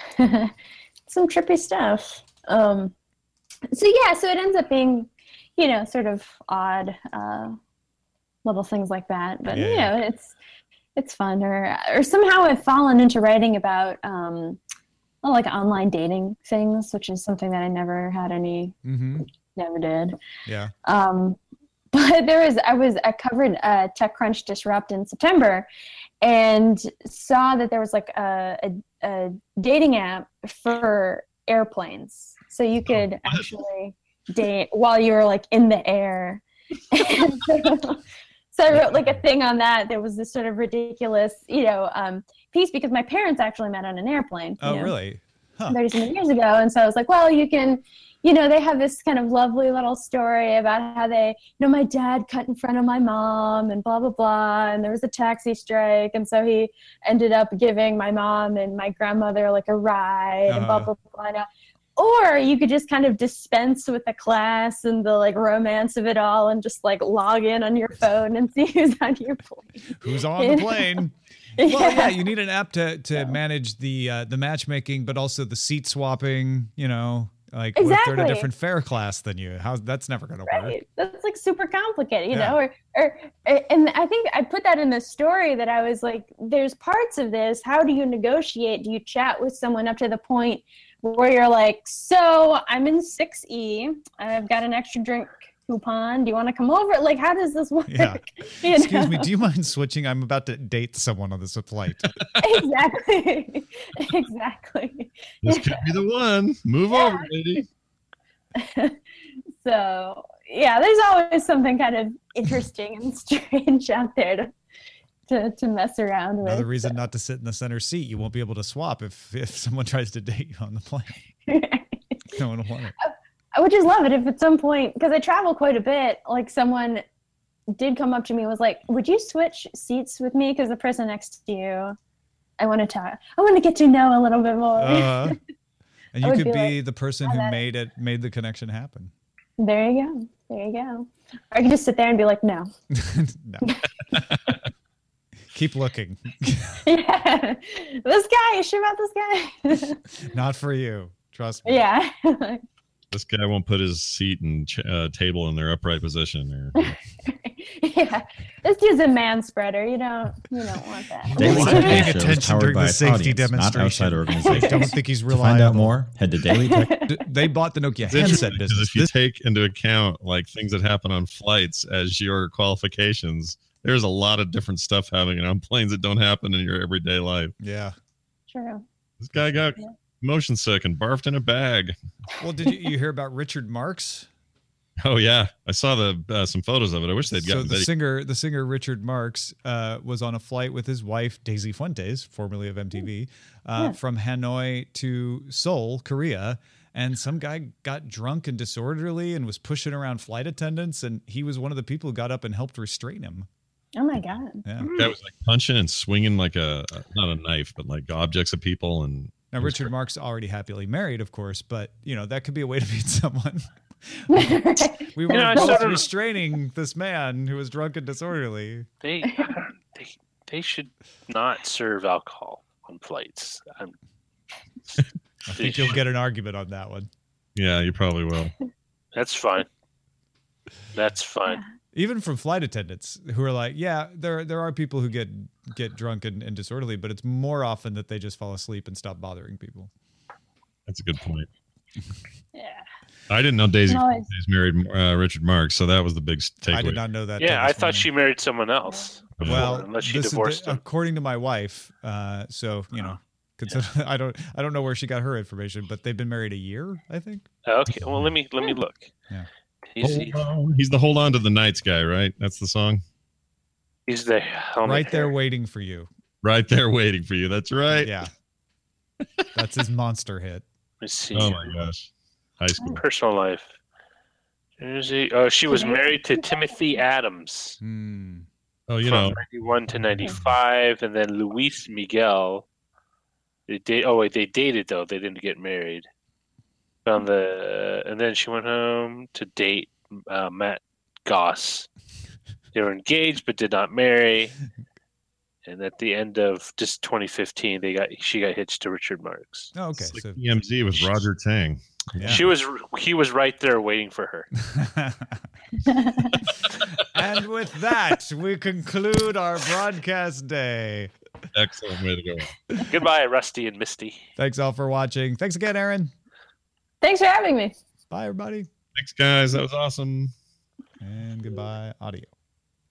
Some trippy stuff. Um, so yeah, so it ends up being, you know, sort of odd uh, little things like that. But Yeah, you yeah. know, it's it's fun. Or or somehow I've fallen into writing about um, well, like online dating things, which is something that I never had any, Mm-hmm. never did. Yeah. Um, but there was, I was, I covered uh, TechCrunch Disrupt in September, and saw that there was like a, a, a dating app for airplanes, so you could what? actually date while you were like in the air. And so, so I wrote like a thing on that. There was this sort of ridiculous, you know, um, piece, because my parents actually met on an airplane. you Oh know, really? Huh. thirty something years ago. And so I was like, well, you can, you know, they have this kind of lovely little story about how they, you know, my dad cut in front of my mom and blah, blah, blah. And there was a taxi strike. And so he ended up giving my mom and my grandmother like a ride and blah, Uh-huh. blah, blah. Or you could just kind of dispense with the class and the like romance of it all and just like log in on your phone and see who's on your plane. Who's on the plane? Well, yeah, you need an app to to Yeah. manage the uh, the matchmaking, but also the seat swapping. You know, like what if they're in a Exactly. different fare class than you? How that's never going to work. Right. That's like super complicated, you Yeah. know, or, or, and I think I put that in the story that I was like, there's parts of this. How do you negotiate? Do you chat with someone up to the point where you're like, so I'm in six E, I've got an extra drink coupon. Do you want to come over? Like, how does this work? Yeah. You Excuse know? me, do you mind switching? I'm about to date someone on this flight. Exactly. Exactly. This could be the one. Move Yeah. over, lady. So yeah, there's always something kind of interesting and strange out there to to, to mess around with. Another reason not to sit in the center seat. You won't be able to swap if if someone tries to date you on the plane. No one will want it. I would just love it if at some point, because I travel quite a bit, like someone did come up to me and was like, would you switch seats with me? Because the person next to you, I want to talk. I want to get to know a little bit more. Uh, and I you would could be be the person "Oh, who that- made it, made the connection happen. There you go. There you go. Or I can just sit there and be like, no. No. Keep looking. Yeah. This guy, you sure about this guy? Not for you. Trust me. Yeah. This guy won't put his seat and ch- uh, table in their upright position. Or Yeah. This dude's a man spreader. You don't you don't want that. Daily Wasn't Tech paying News Show is attention powered during by the its safety audience, not demonstration. outside I organizations. don't think he's To reliable. find out more, head to Daily Tech. D- They bought the Nokia It's handset interesting because business. if you This- take into account like things that happen on flights as your qualifications, there's a lot of different stuff happening on planes that don't happen in your everyday life. yeah. True. This guy got Yeah. motion sick and barfed in a bag. Well, did you, you hear about Richard Marx? Oh yeah, I saw the uh, some photos of it. I wish they'd So gotten the video. singer, the singer Richard Marx, uh, was on a flight with his wife Daisy Fuentes, formerly of M T V, uh, Yeah. from Hanoi to Seoul, Korea. And some guy got drunk and disorderly and was pushing around flight attendants, and he was one of the people who got up and helped restrain him. Oh my God. Yeah. Guy was like punching and swinging like a not a knife, but like objects at people. And Now, Richard Marx already happily married, of course, but you know that could be a way to meet someone. We were know, I both sort of- restraining this man who was drunk and disorderly. They, they they should not serve alcohol on flights. I'm, I think you'll get an argument on that one. yeah, you probably will. that's fine. That's fine. Even from flight attendants who are like, yeah, there there are people who get get drunk and, and disorderly, but it's more often that they just fall asleep and stop bothering people. That's a good point. Yeah. I didn't know Daisy No, it's- Fuentes married uh, Richard Marx, so that was the big takeaway. I did not know that. till Yeah, I this thought morning. she married someone else. before, Well, unless she this is divorced the- him. according to my wife. Uh, so you know, consider, I don't, I don't know where she got her information, but they've been married a year, I think. Okay, well let me let me look. Yeah. He's, he- Hold on. He's the Hold On to the Nights guy, right? That's the song. he's the helmet Right there, hair. waiting for you. Right there waiting for you. That's right. Yeah, that's his monster hit. Let's see. Oh my gosh. High school. Personal life. Jersey. Oh, she was married to Timothy Adams Hmm. Oh, you from know. ninety-one to ninety-five, and then Luis Miguel. They date. Oh wait, they dated though. They didn't get married. On the and then she went home to date uh, Matt Goss. They were engaged but did not marry. And at the end of just twenty fifteen, they got she got hitched to Richard Marx. Oh, okay. It's like So E M Z with Roger Tang. yeah. She was he was right there waiting for her. And with that, we conclude our broadcast day. Excellent way to go. Goodbye, Rusty and Misty. Thanks all for watching. Thanks again, Aaron. Thanks for having me. Bye, everybody. Thanks, guys. That was awesome. And goodbye, audio.